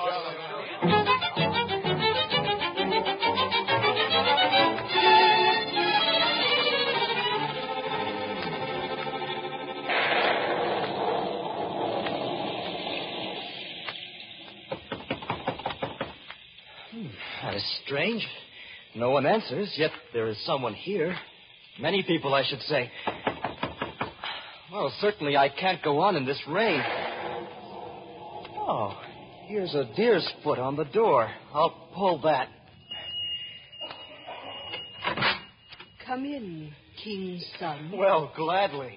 That is strange. No one answers, yet there is someone here. Many people, I should say. Well, certainly I can't go on in this rain. Oh, here's a deer's foot on the door. I'll pull that. Come in, King's son. Well, gladly.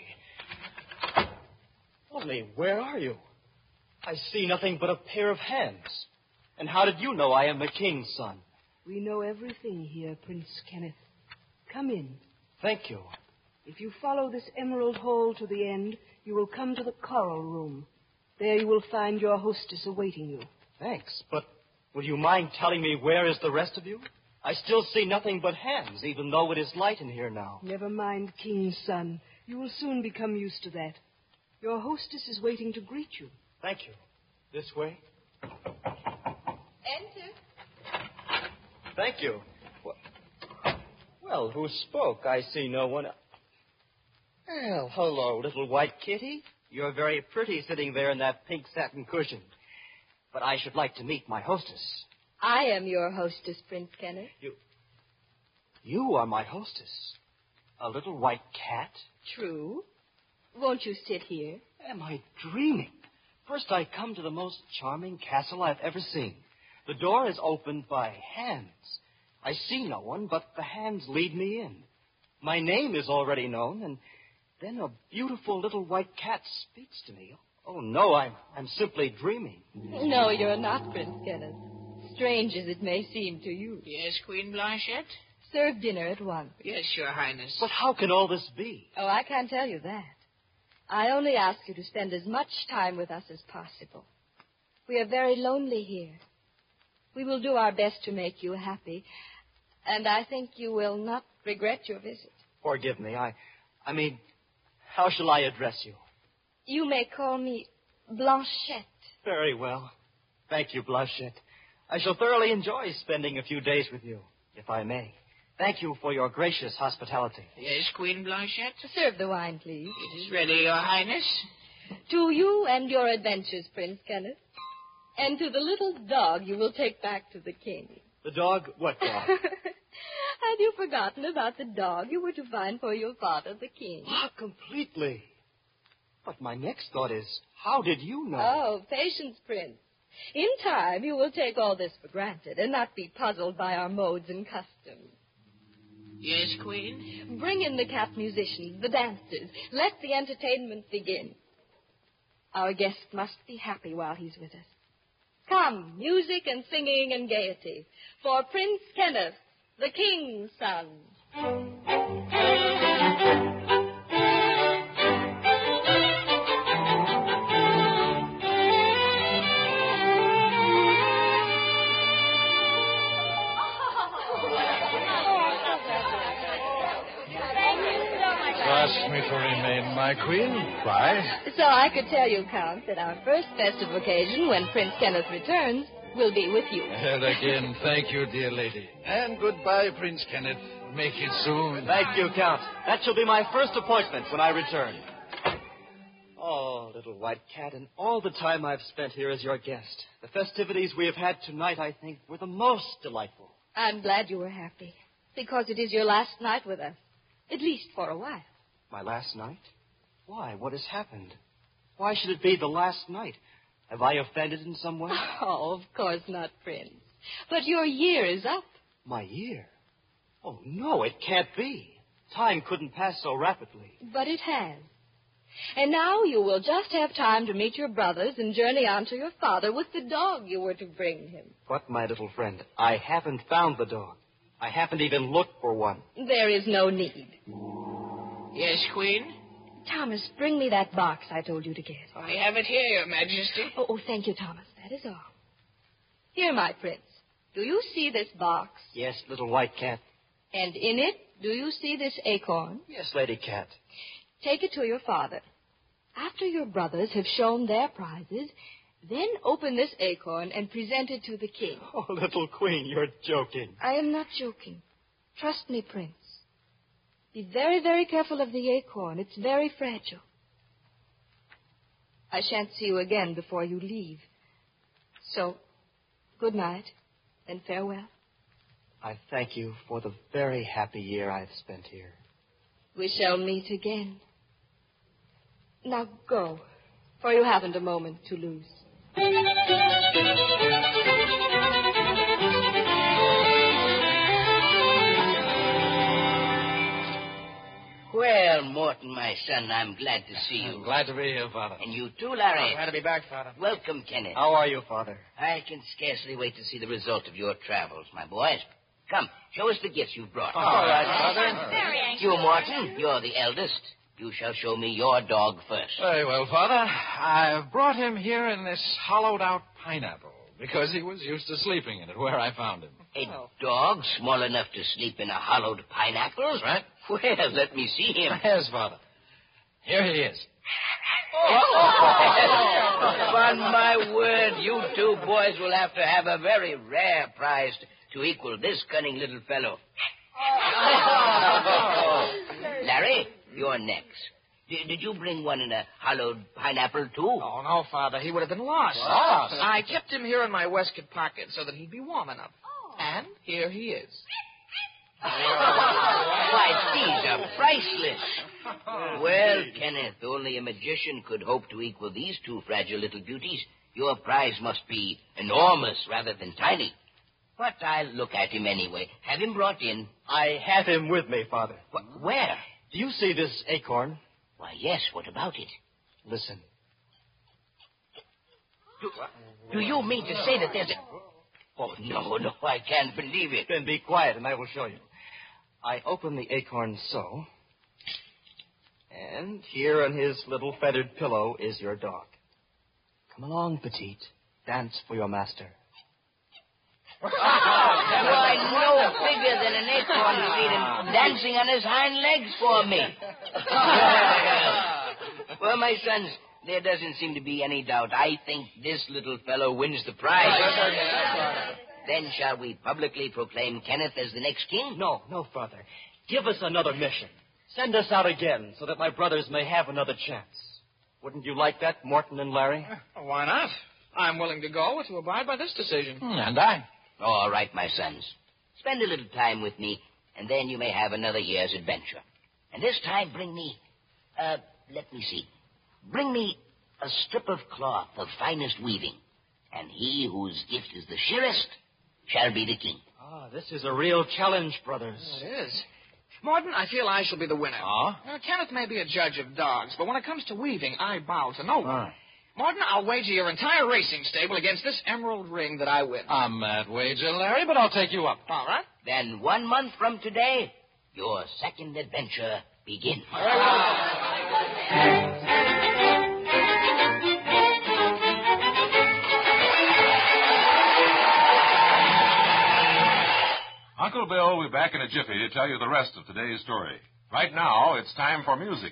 Only, where are you? I see nothing but a pair of hands. And how did you know I am the king's son? We know everything here, Prince Kenneth. Come in. Thank you. If you follow this emerald hall to the end, you will come to the coral room. There you will find your hostess awaiting you. Thanks, but will you mind telling me where is the rest of you? I still see nothing but hands, even though it is light in here now. Never mind, King's son. You will soon become used to that. Your hostess is waiting to greet you. Thank you. This way? Enter. Thank you. Well, who spoke? I see no one. Well, hello, little white kitty. You're very pretty sitting there in that pink satin cushion. But I should like to meet my hostess. I am your hostess, Prince Kenneth. You are my hostess? A little white cat? True. Won't you sit here? Am I dreaming? First, I come to the most charming castle I've ever seen. The door is opened by hands. I see no one, but the hands lead me in. My name is already known, and then a beautiful little white cat speaks to me. Oh, no, I'm simply dreaming. No, you're not, Prince Kenneth. Strange as it may seem to you. Yes, Queen Blanchette? Serve dinner at once. Yes, Your Highness. But how can all this be? Oh, I can't tell you that. I only ask you to spend as much time with us as possible. We are very lonely here. We will do our best to make you happy, and I think you will not regret your visit. Forgive me. I mean, how shall I address you? You may call me Blanchette. Very well. Thank you, Blanchette. I shall thoroughly enjoy spending a few days with you, if I may. Thank you for your gracious hospitality. Yes, Queen Blanchette? Serve the wine, please. It is ready, Your Highness. To you and your adventures, Prince Kenneth. And to the little dog you will take back to the king. The dog? What dog? Had you forgotten about the dog you were to find for your father, the king? Ah, completely. But my next thought is, how did you know? Oh, patience, Prince. In time, you will take all this for granted and not be puzzled by our modes and customs. Yes, Queen? Bring in the cat musicians, the dancers. Let the entertainment begin. Our guest must be happy while he's with us. Come, music and singing and gaiety, for Prince Kenneth, the king's son. Ask me to remain, my queen. Why? So I could tell you, Count, that our first festive occasion, when Prince Kenneth returns, will be with you. And again, thank you, dear lady. And goodbye, Prince Kenneth. Make it soon. Thank you, Count. That shall be my first appointment when I return. Oh, little white cat, and all the time I've spent here as your guest. The festivities we have had tonight, I think, were the most delightful. I'm glad you were happy, because it is your last night with us, at least for a while. My last night? Why? What has happened? Why should it be the last night? Have I offended in some way? Oh, of course not, Prince. But your year is up. My year? Oh, no, it can't be. Time couldn't pass so rapidly. But it has. And now you will just have time to meet your brothers and journey on to your father with the dog you were to bring him. But, my little friend, I haven't found the dog. I haven't even looked for one. There is no need. Yes, Queen? Thomas, bring me that box I told you to get. I have it here, Your Majesty. Oh, thank you, Thomas. That is all. Here, my prince. Do you see this box? Yes, little white cat. And in it, do you see this acorn? Yes, Lady Cat. Take it to your father. After your brothers have shown their prizes, then open this acorn and present it to the king. Oh, little queen, you're joking. I am not joking. Trust me, Prince. Be very, very careful of the acorn. It's very fragile. I shan't see you again before you leave. So, good night and farewell. I thank you for the very happy year I've spent here. We shall meet again. Now go, for you haven't a moment to lose. Well, Morton, my son, I'm glad to see you. Glad to be here, Father. And you too, Larry. Glad to be back, Father. Welcome, Kenneth. How are you, Father? I can scarcely wait to see the result of your travels, my boys. Come, show us the gifts you've brought. All right, Father. I'm very anxious. You, Morton, you're the eldest. You shall show me your dog first. Very well, Father. I've brought him here in this hollowed-out pineapple because he was used to sleeping in it where I found him. A dog small enough to sleep in a hollowed pineapple? That's right. Well, let me see him. Yes, Father. Here he is. Upon my word, you two boys will have to have a very rare prize to equal this cunning little fellow. Larry, you're next. Did you bring one in a hollowed pineapple, too? Oh, no, Father. He would have been lost. Lost? I kept him here in my waistcoat pocket so that he'd be warm enough. And here he is. Why, these are priceless. Well, Kenneth, only a magician could hope to equal these two fragile little beauties. Your prize must be enormous rather than tiny. But I'll look at him anyway. Have him brought in. I have him with me, Father. Where? Do you see this acorn? Why, yes. What about it? Listen. Do you mean to say that there's a... Oh, no, I can't believe it. Then be quiet and I will show you. I open the acorn so. And here on his little feathered pillow is your dog. Come along, Petite. Dance for your master. Why, no bigger than an acorn seed and dancing on his hind legs for me. Well, my sons, there doesn't seem to be any doubt. I think this little fellow wins the prize. Then shall we publicly proclaim Kenneth as the next king? No, Father. Give us another mission. Send us out again so that my brothers may have another chance. Wouldn't you like that, Morton and Larry? Why not? I'm willing to go to abide by this decision. And I. All right, my sons. Spend a little time with me, and then you may have another year's adventure. And this time bring me, let me see. Bring me a strip of cloth of finest weaving, and he whose gift is the sheerest shall be the king. Ah, this is a real challenge, brothers. It is. Morton, I feel I shall be the winner. Kenneth may be a judge of dogs, but when it comes to weaving, I bow to no one. Morton, I'll wager your entire racing stable against this emerald ring that I win. I'm at wager, Larry, but I'll take you up. All right. Then 1 month from today, your second adventure begins. Uncle Bill will be back in a jiffy to tell you the rest of today's story. Right now, it's time for music.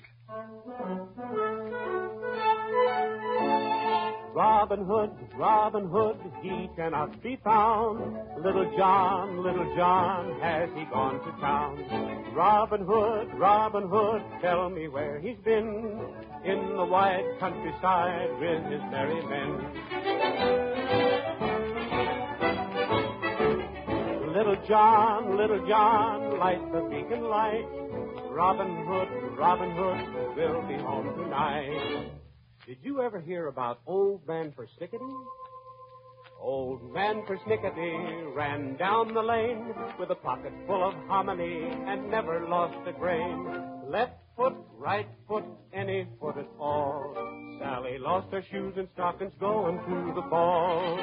Robin Hood, he cannot be found. Little John, has he gone to town? Robin Hood, tell me where he's been. In the wide countryside with his merry men. Little John, light the beacon light. Robin Hood will be home tonight. Did you ever hear about Old Man Persnickety? Old Man Persnickety ran down the lane with a pocket full of hominy and never lost a grain. Left foot, right foot, any foot at all. Sally lost her shoes and stockings going to the ball.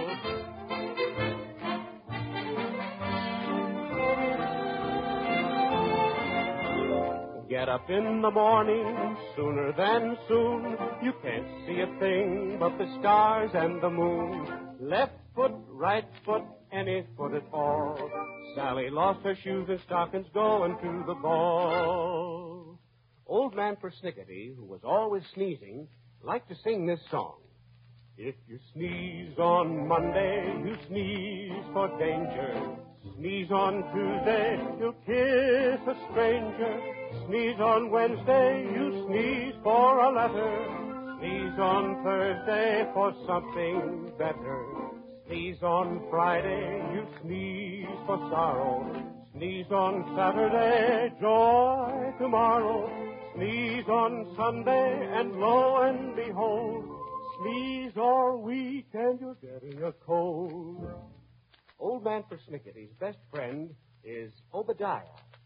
Get up in the morning sooner than soon. You can't see a thing but the stars and the moon. Left foot, right foot, any foot at all. Sally lost her shoes and stockings going to the ball. Old Man Persnickety, who was always sneezing, liked to sing this song. If you sneeze on Monday, you sneeze for danger. Sneeze on Tuesday, you'll kiss a stranger. Sneeze on Wednesday, you sneeze for a letter. Sneeze on Thursday for something better. Sneeze on Friday, you sneeze for sorrow. Sneeze on Saturday, joy tomorrow. Sneeze on Sunday, and lo and behold, sneeze all week and you're getting a cold. Old Man Persnickety's best friend is Obadiah.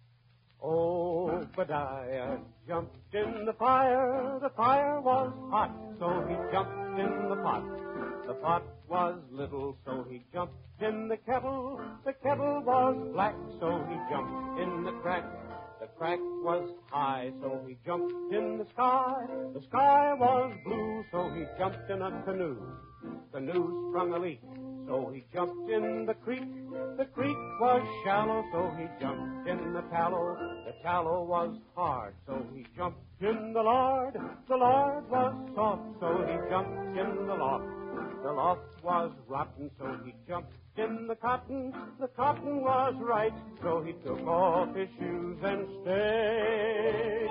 Obadiah jumped in the fire. The fire was hot, so he jumped in the pot. The pot was little, so he jumped in the kettle. The kettle was black, so he jumped in the crack. The crack was high, so he jumped in the sky. The sky was blue, so he jumped in a canoe. Canoe sprung a leak, so he jumped in the creek. The creek was shallow, so he jumped in the tallow. The tallow was hard, so he jumped in the lard. The lard was soft, so he jumped in the loft. The loft was rotten, so he jumped in the cotton. The cotton was right, so he took off his shoes and stayed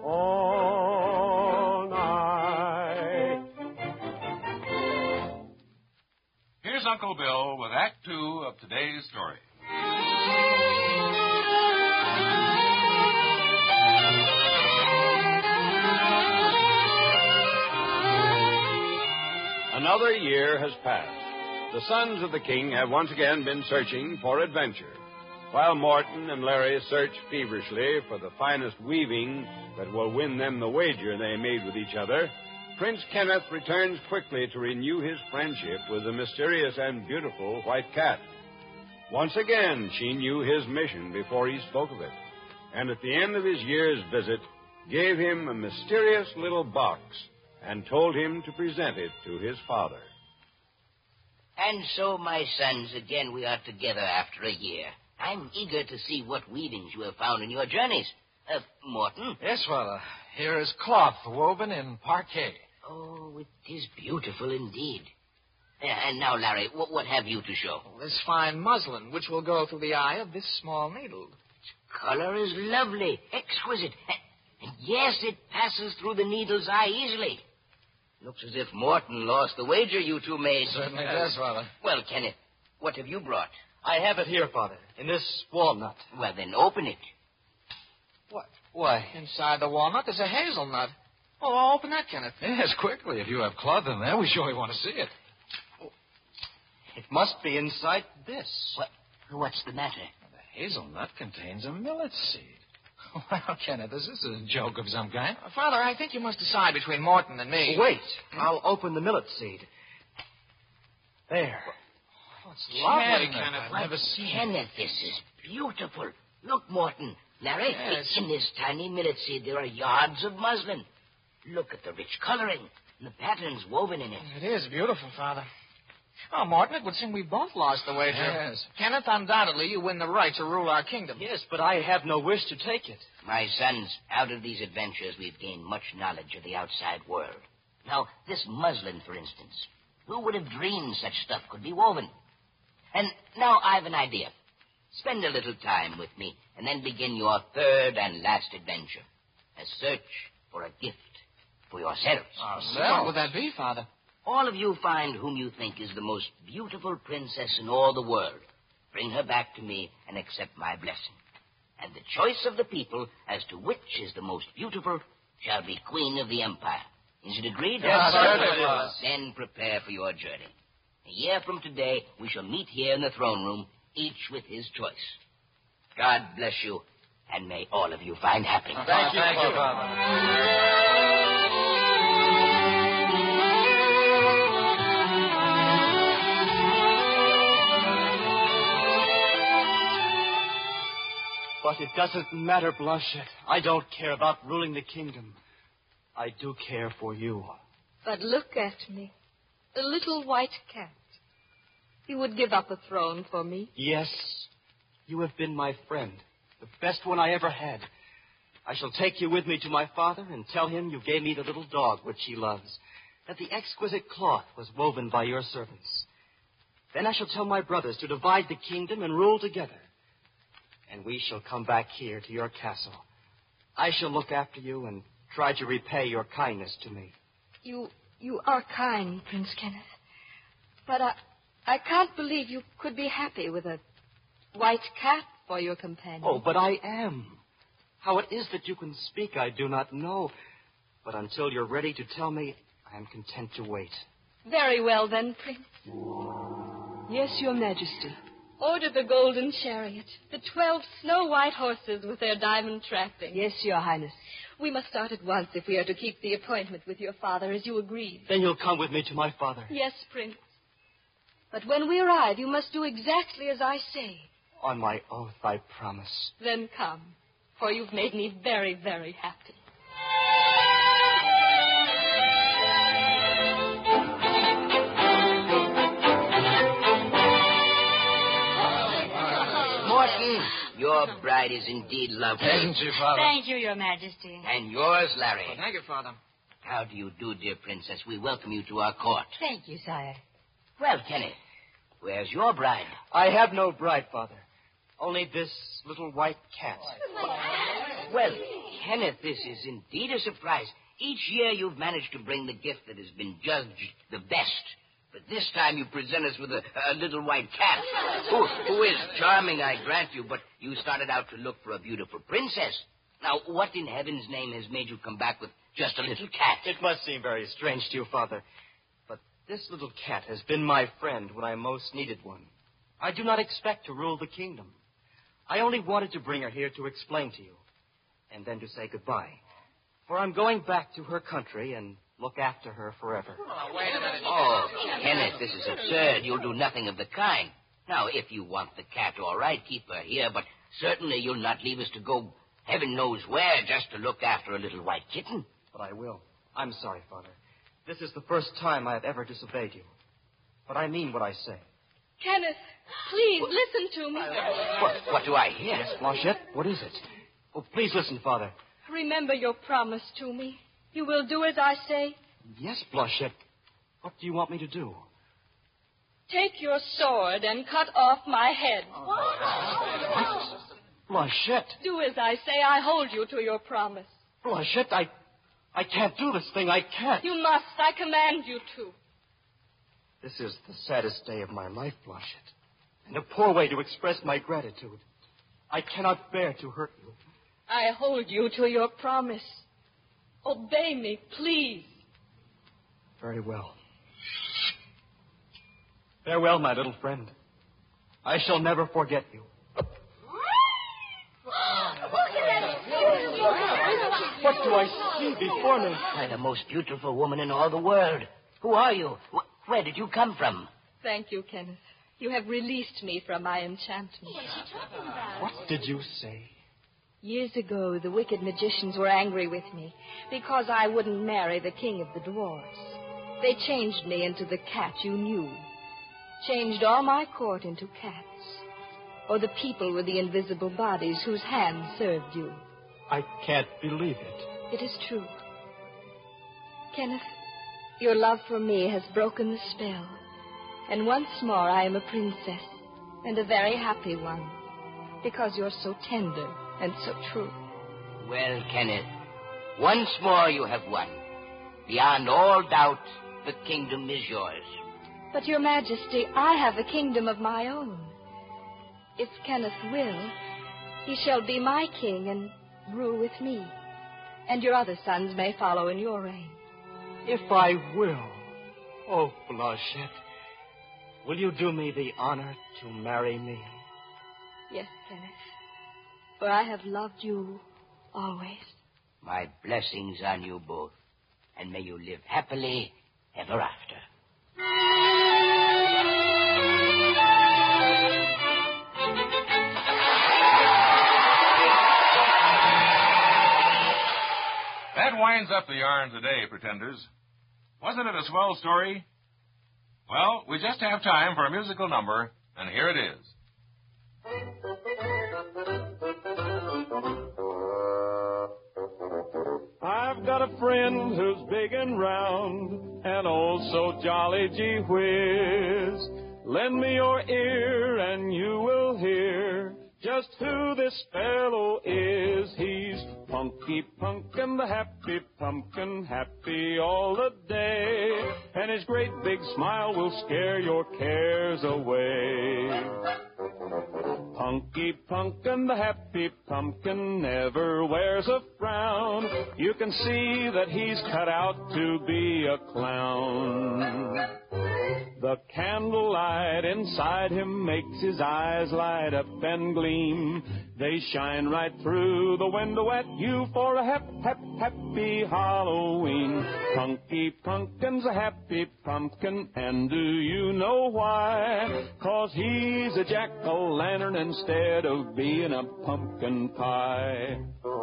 all night. Here's Uncle Bill with Act Two of today's story. Another year has passed. The sons of the king have once again been searching for adventure. While Morton and Larry search feverishly for the finest weaving that will win them the wager they made with each other, Prince Kenneth returns quickly to renew his friendship with the mysterious and beautiful White Cat. Once again, she knew his mission before he spoke of it, and at the end of his year's visit, gave him a mysterious little box and told him to present it to his father. And so, my sons, again we are together after a year. I'm eager to see what weavings you have found in your journeys. Morton? Yes, Father. Here is cloth woven in parquet. Oh, it is beautiful indeed. And now, Larry, what have you to show? This fine muslin, which will go through the eye of this small needle. Its color is lovely, exquisite. And yes, it passes through the needle's eye easily. Looks as if Morton lost the wager you two made. Certainly does, Father. Well, Kenneth, what have you brought? I have it here, Father, in this walnut. Well, then open it. What? Why? Inside the walnut is a hazelnut. Oh, open that, Kenneth. Yes, quickly. If you have cloth in there, we surely want to see it. It must be inside this. What's the matter? The hazelnut contains a millet seed. Well, Kenneth, is this a joke of some kind? Father, I think you must decide between Morton and me. Wait. I'll open the millet seed. There. Oh, it's lovely, Kenneth. I've never seen it. Kenneth, this is beautiful. Look, Morton. Larry, yes. In this tiny millet seed, there are yards of muslin. Look at the rich coloring and the patterns woven in it. It is beautiful, Father. Oh, Morton, it would seem we both lost the wager. Yes. Kenneth, undoubtedly you win the right to rule our kingdom. Yes, but I have no wish to take it. My sons, out of these adventures, we've gained much knowledge of the outside world. Now, this muslin, for instance. Who would have dreamed such stuff could be woven? And now I've an idea. Spend a little time with me, and then begin your third and last adventure. A search for a gift for yourselves. What would that be, Father? All of you find whom you think is the most beautiful princess in all the world. Bring her back to me and accept my blessing. And the choice of the people as to which is the most beautiful shall be queen of the empire. Is it agreed? Yes, certainly. Then prepare for your journey. A year from today, we shall meet here in the throne room, each with his choice. God bless you, and may all of you find happiness. Thank you, Father. But it doesn't matter, Blanchette. I don't care about ruling the kingdom. I do care for you. But look at me. The little white cat. You would give up a throne for me? Yes, you have been my friend, the best one I ever had. I shall take you with me to my father and tell him you gave me the little dog which he loves, that the exquisite cloth was woven by your servants. Then I shall tell my brothers to divide the kingdom and rule together. And we shall come back here to your castle. I shall look after you and try to repay your kindness to me. You are kind, Prince Kenneth. But I can't believe you could be happy with a white cat for your companion. Oh, but I am. How it is that you can speak, I do not know. But until you're ready to tell me, I am content to wait. Very well, then, Prince. Yes, Your Majesty. Order the golden chariot, the 12 snow-white horses with their diamond trappings. Yes, Your Highness. We must start at once if we are to keep the appointment with your father, as you agreed. Then you'll come with me to my father. Yes, Prince. But when we arrive, you must do exactly as I say. On my oath, I promise. Then come, for you've made me very, very happy. Your bride is indeed lovely. Thank you, Father. Thank you, Your Majesty. And yours, Larry. Well, thank you, Father. How do you do, dear princess? We welcome you to our court. Thank you, sire. Well, Kenneth, where's your bride? I have no bride, Father. Only this little white cat. Well, Kenneth, this is indeed a surprise. Each year you've managed to bring the gift that has been judged the best. But this time you present us with a little white cat, who is charming, I grant you, but you started out to look for a beautiful princess. Now, what in heaven's name has made you come back with just a little cat? It must seem very strange to you, Father. But this little cat has been my friend when I most needed one. I do not expect to rule the kingdom. I only wanted to bring her here to explain to you, and then to say goodbye. For I'm going back to her country and look after her forever. Oh, wait a minute. Oh, Kenneth, this is absurd. You'll do nothing of the kind. Now, if you want the cat, all right, keep her here, but certainly you'll not leave us to go heaven knows where just to look after a little white kitten. But I will. I'm sorry, Father. This is the first time I have ever disobeyed you. But I mean what I say. Kenneth, please, listen to me. What do I hear? Yes, Blanchette, what is it? Oh, please listen, Father. Remember your promise to me. You will do as I say? Yes, Blanchette. What do you want me to do? Take your sword and cut off my head. What? Blanchette. Do as I say. I hold you to your promise. Blanchette, I can't do this thing. I can't. You must. I command you to. This is the saddest day of my life, Blanchette, and a poor way to express my gratitude. I cannot bear to hurt you. I hold you to your promise. Obey me, please. Very well. Farewell, my little friend. I shall never forget you. What do I see before me? Why, the most beautiful woman in all the world. Who are you? Where did you come from? Thank you, Kenneth. You have released me from my enchantment. What did you say? Years ago, the wicked magicians were angry with me because I wouldn't marry the king of the dwarves. They changed me into the cat you knew. Changed all my court into cats. Or the people with the invisible bodies whose hands served you. I can't believe it. It is true. Kenneth, your love for me has broken the spell. And once more I am a princess, and a very happy one, because you're so tender and so true. Well, Kenneth, once more you have won. Beyond all doubt, the kingdom is yours. But, Your Majesty, I have a kingdom of my own. If Kenneth will, he shall be my king and rule with me. And your other sons may follow in your reign. If I will. Oh, Blanchette, will you do me the honor to marry me? Yes, Kenneth. For I have loved you always. My blessings on you both, and may you live happily ever after. That winds up the yarn today, Pretenders. Wasn't it a swell story? Well, we just have time for a musical number, and here it is. I've got a friend who's big and round, and oh so jolly, gee whiz. Lend me your ear and you will hear just who this fellow is. He's Punky Punkin, the happy pumpkin, happy all the day. And his great big smile will scare your cares away. Punky Punkin, the happy pumpkin, never wears a frown. You can see that he's cut out to be a clown. The candlelight inside him makes his eyes light up and gleam. They shine right through the window at you for a happy Halloween. Punky Punkin's a happy pumpkin, and do you know why? 'Cause he's a jack-o'-lantern instead of being a pumpkin pie.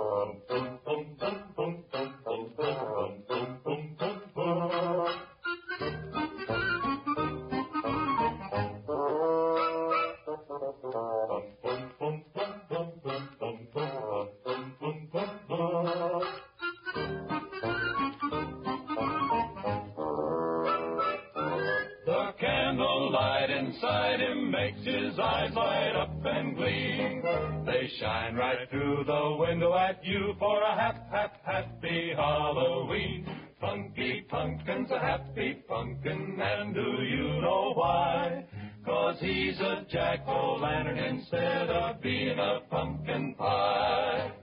The candlelight inside him makes his eyes light up and gleam. They shine right through the window at you for a happy Halloween. Punky Punkin's a happy pumpkin, and do you know why? 'Cause he's a jack-o'-lantern instead of being a pumpkin pie.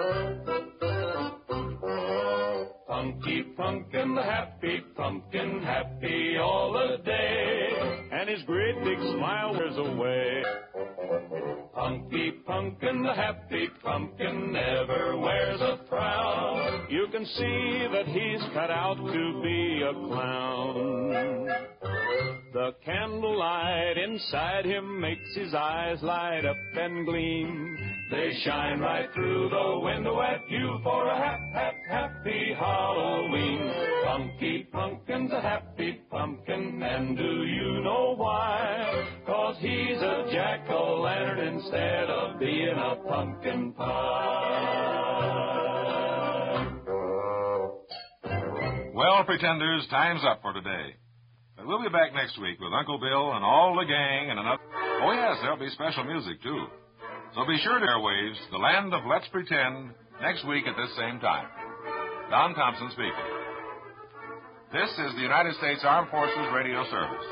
Punky Punkin, the happy pumpkin, happy all the day, and his great big smile wears away. Punky Punkin, the happy pumpkin, never wears a frown. You can see that he's cut out to be a clown. The candlelight inside him makes his eyes light up and gleam. They shine right through the window at you for a happy Halloween. Punky Punkin's a happy pumpkin, and do you know why? 'Cause he's a jack-o'-lantern instead of being a pumpkin pie. Well, Pretenders, time's up for today. But we'll be back next week with Uncle Bill and all the gang and another... Oh, yes, there'll be special music, too. So be sure to airwaves the land of Let's Pretend next week at this same time. Don Thompson speaking. This is the United States Armed Forces Radio Service.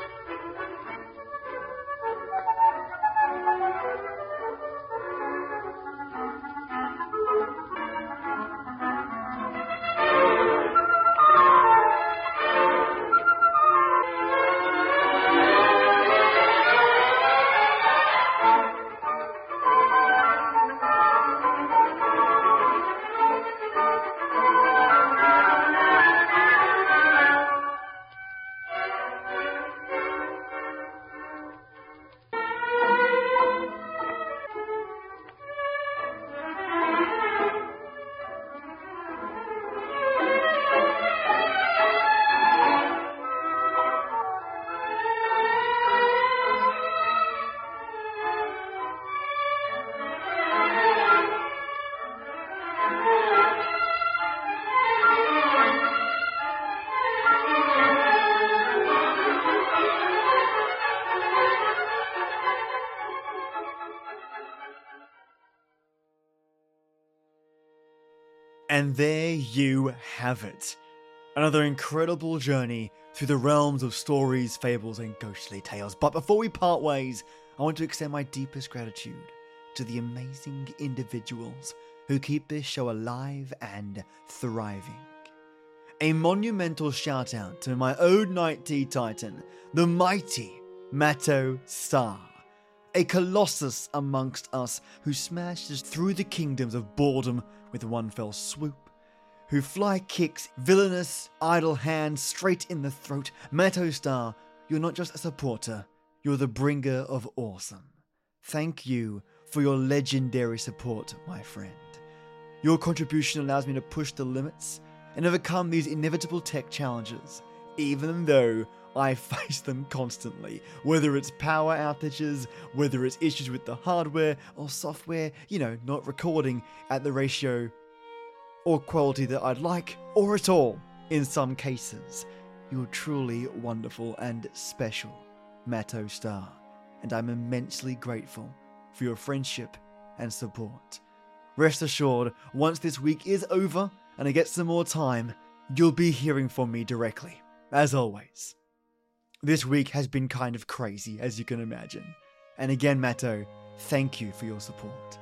And there you have it. Another incredible journey through the realms of stories, fables, and ghostly tales. But before we part ways, I want to extend my deepest gratitude to the amazing individuals who keep this show alive and thriving. a monumental shout out to my own Night Tea Titan, the mighty Matto Star, a colossus amongst us who smashes through the kingdoms of boredom with one fell swoop, who fly kicks villainous idle hands straight in the throat. Matto Star, you're not just a supporter, you're the bringer of awesome. Thank you for your legendary support, my friend. Your contribution allows me to push the limits and overcome these inevitable tech challenges, even though I face them constantly, whether it's power outages, whether it's issues with the hardware or software, not recording at the ratio or quality that I'd like, or at all in some cases. You're truly wonderful and special, Matto Star, and I'm immensely grateful for your friendship and support. Rest assured, once this week is over and I get some more time, you'll be hearing from me directly, as always. This week has been kind of crazy, as you can imagine. And again, Matto, thank you for your support.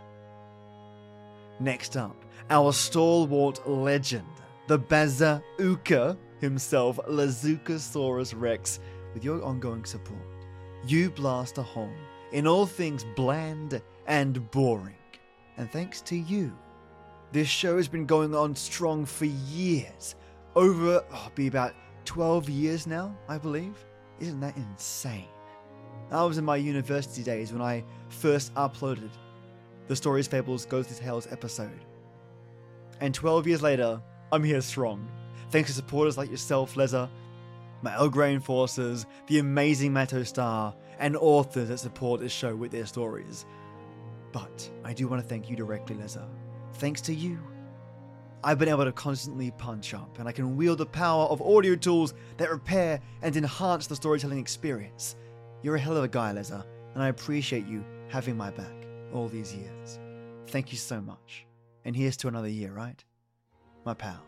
Next up, our stalwart legend, the Bazooka himself, Lazukasaurus Rex, with your ongoing support. You blast a hole in all things bland and boring. And thanks to you, this show has been going on strong for years. Over, be about 12 years now, I believe. Isn't that insane? I was in my university days when I first uploaded the Stories, Fables, Ghostly Tales episode. And 12 years later, I'm here strong. Thanks to supporters like yourself, Leza, my Elgrain Forces, the amazing Matto Star, and authors that support this show with their stories. But I do want to thank you directly, Leza. Thanks to you, I've been able to constantly punch up, and I can wield the power of audio tools that repair and enhance the storytelling experience. You're a hell of a guy, Leza, and I appreciate you having my back all these years. Thank you so much. And here's to another year, right? My pal.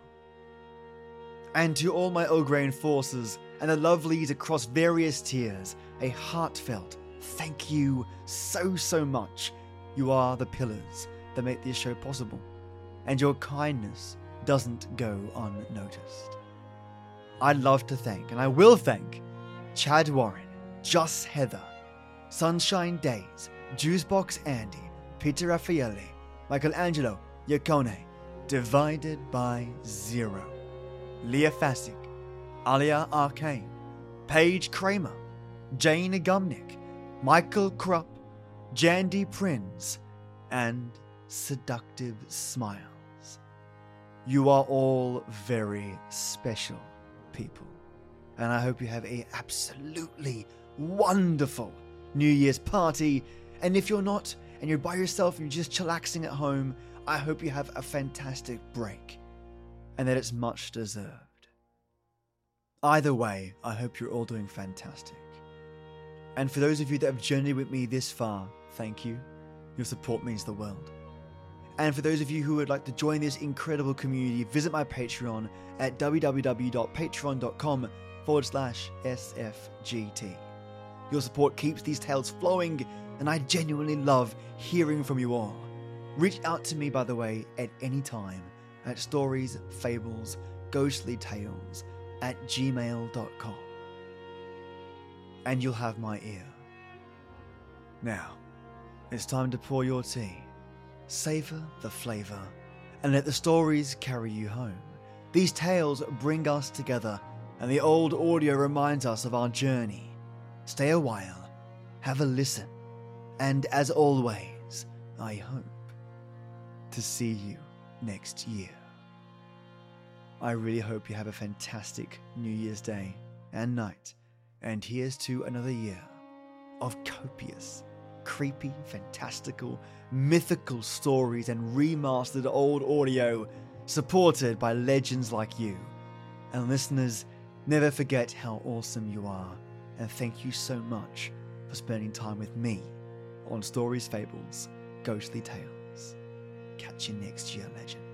And to all my Elgrain Forces and the lovelies across various tiers, a heartfelt thank you so much. You are the pillars that make this show possible, and your kindness doesn't go unnoticed. I'd love to thank, and I will thank, Chad Warren, Just Heather, Sunshine Days, Juicebox Andy, Peter Raffaele, Michelangelo Yacone, Divided by Zero, Leah Fassig, Alia Arcane, Paige Kramer, Jane Gumnick, Michael Krupp, Jandy Prinz, and Seductive Smiles. You are all very special people, and I hope you have a absolutely wonderful New Year's party. And if you're not, and you're by yourself and you're just chillaxing at home, I hope you have a fantastic break, and that it's much deserved. Either way, I hope you're all doing fantastic. And for those of you that have journeyed with me this far, thank you. Your support means the world. And for those of you who would like to join this incredible community, visit my Patreon at www.patreon.com/SFGT. Your support keeps these tales flowing, and I genuinely love hearing from you all. Reach out to me, by the way, at any time at storiesfablesghostlytales@gmail.com. And you'll have my ear. Now, it's time to pour your tea. Savor the flavor, and let the stories carry you home. These tales bring us together, and the old audio reminds us of our journey. Stay a while, have a listen, and as always, I hope to see you next year. I really hope you have a fantastic New Year's Day and night, and here's to another year of copious, creepy, fantastical, mythical stories and remastered old audio supported by legends like you. And listeners, never forget how awesome you are, and thank you so much for spending time with me on Stories, Fables, Ghostly Tales. Catch you next year, legend.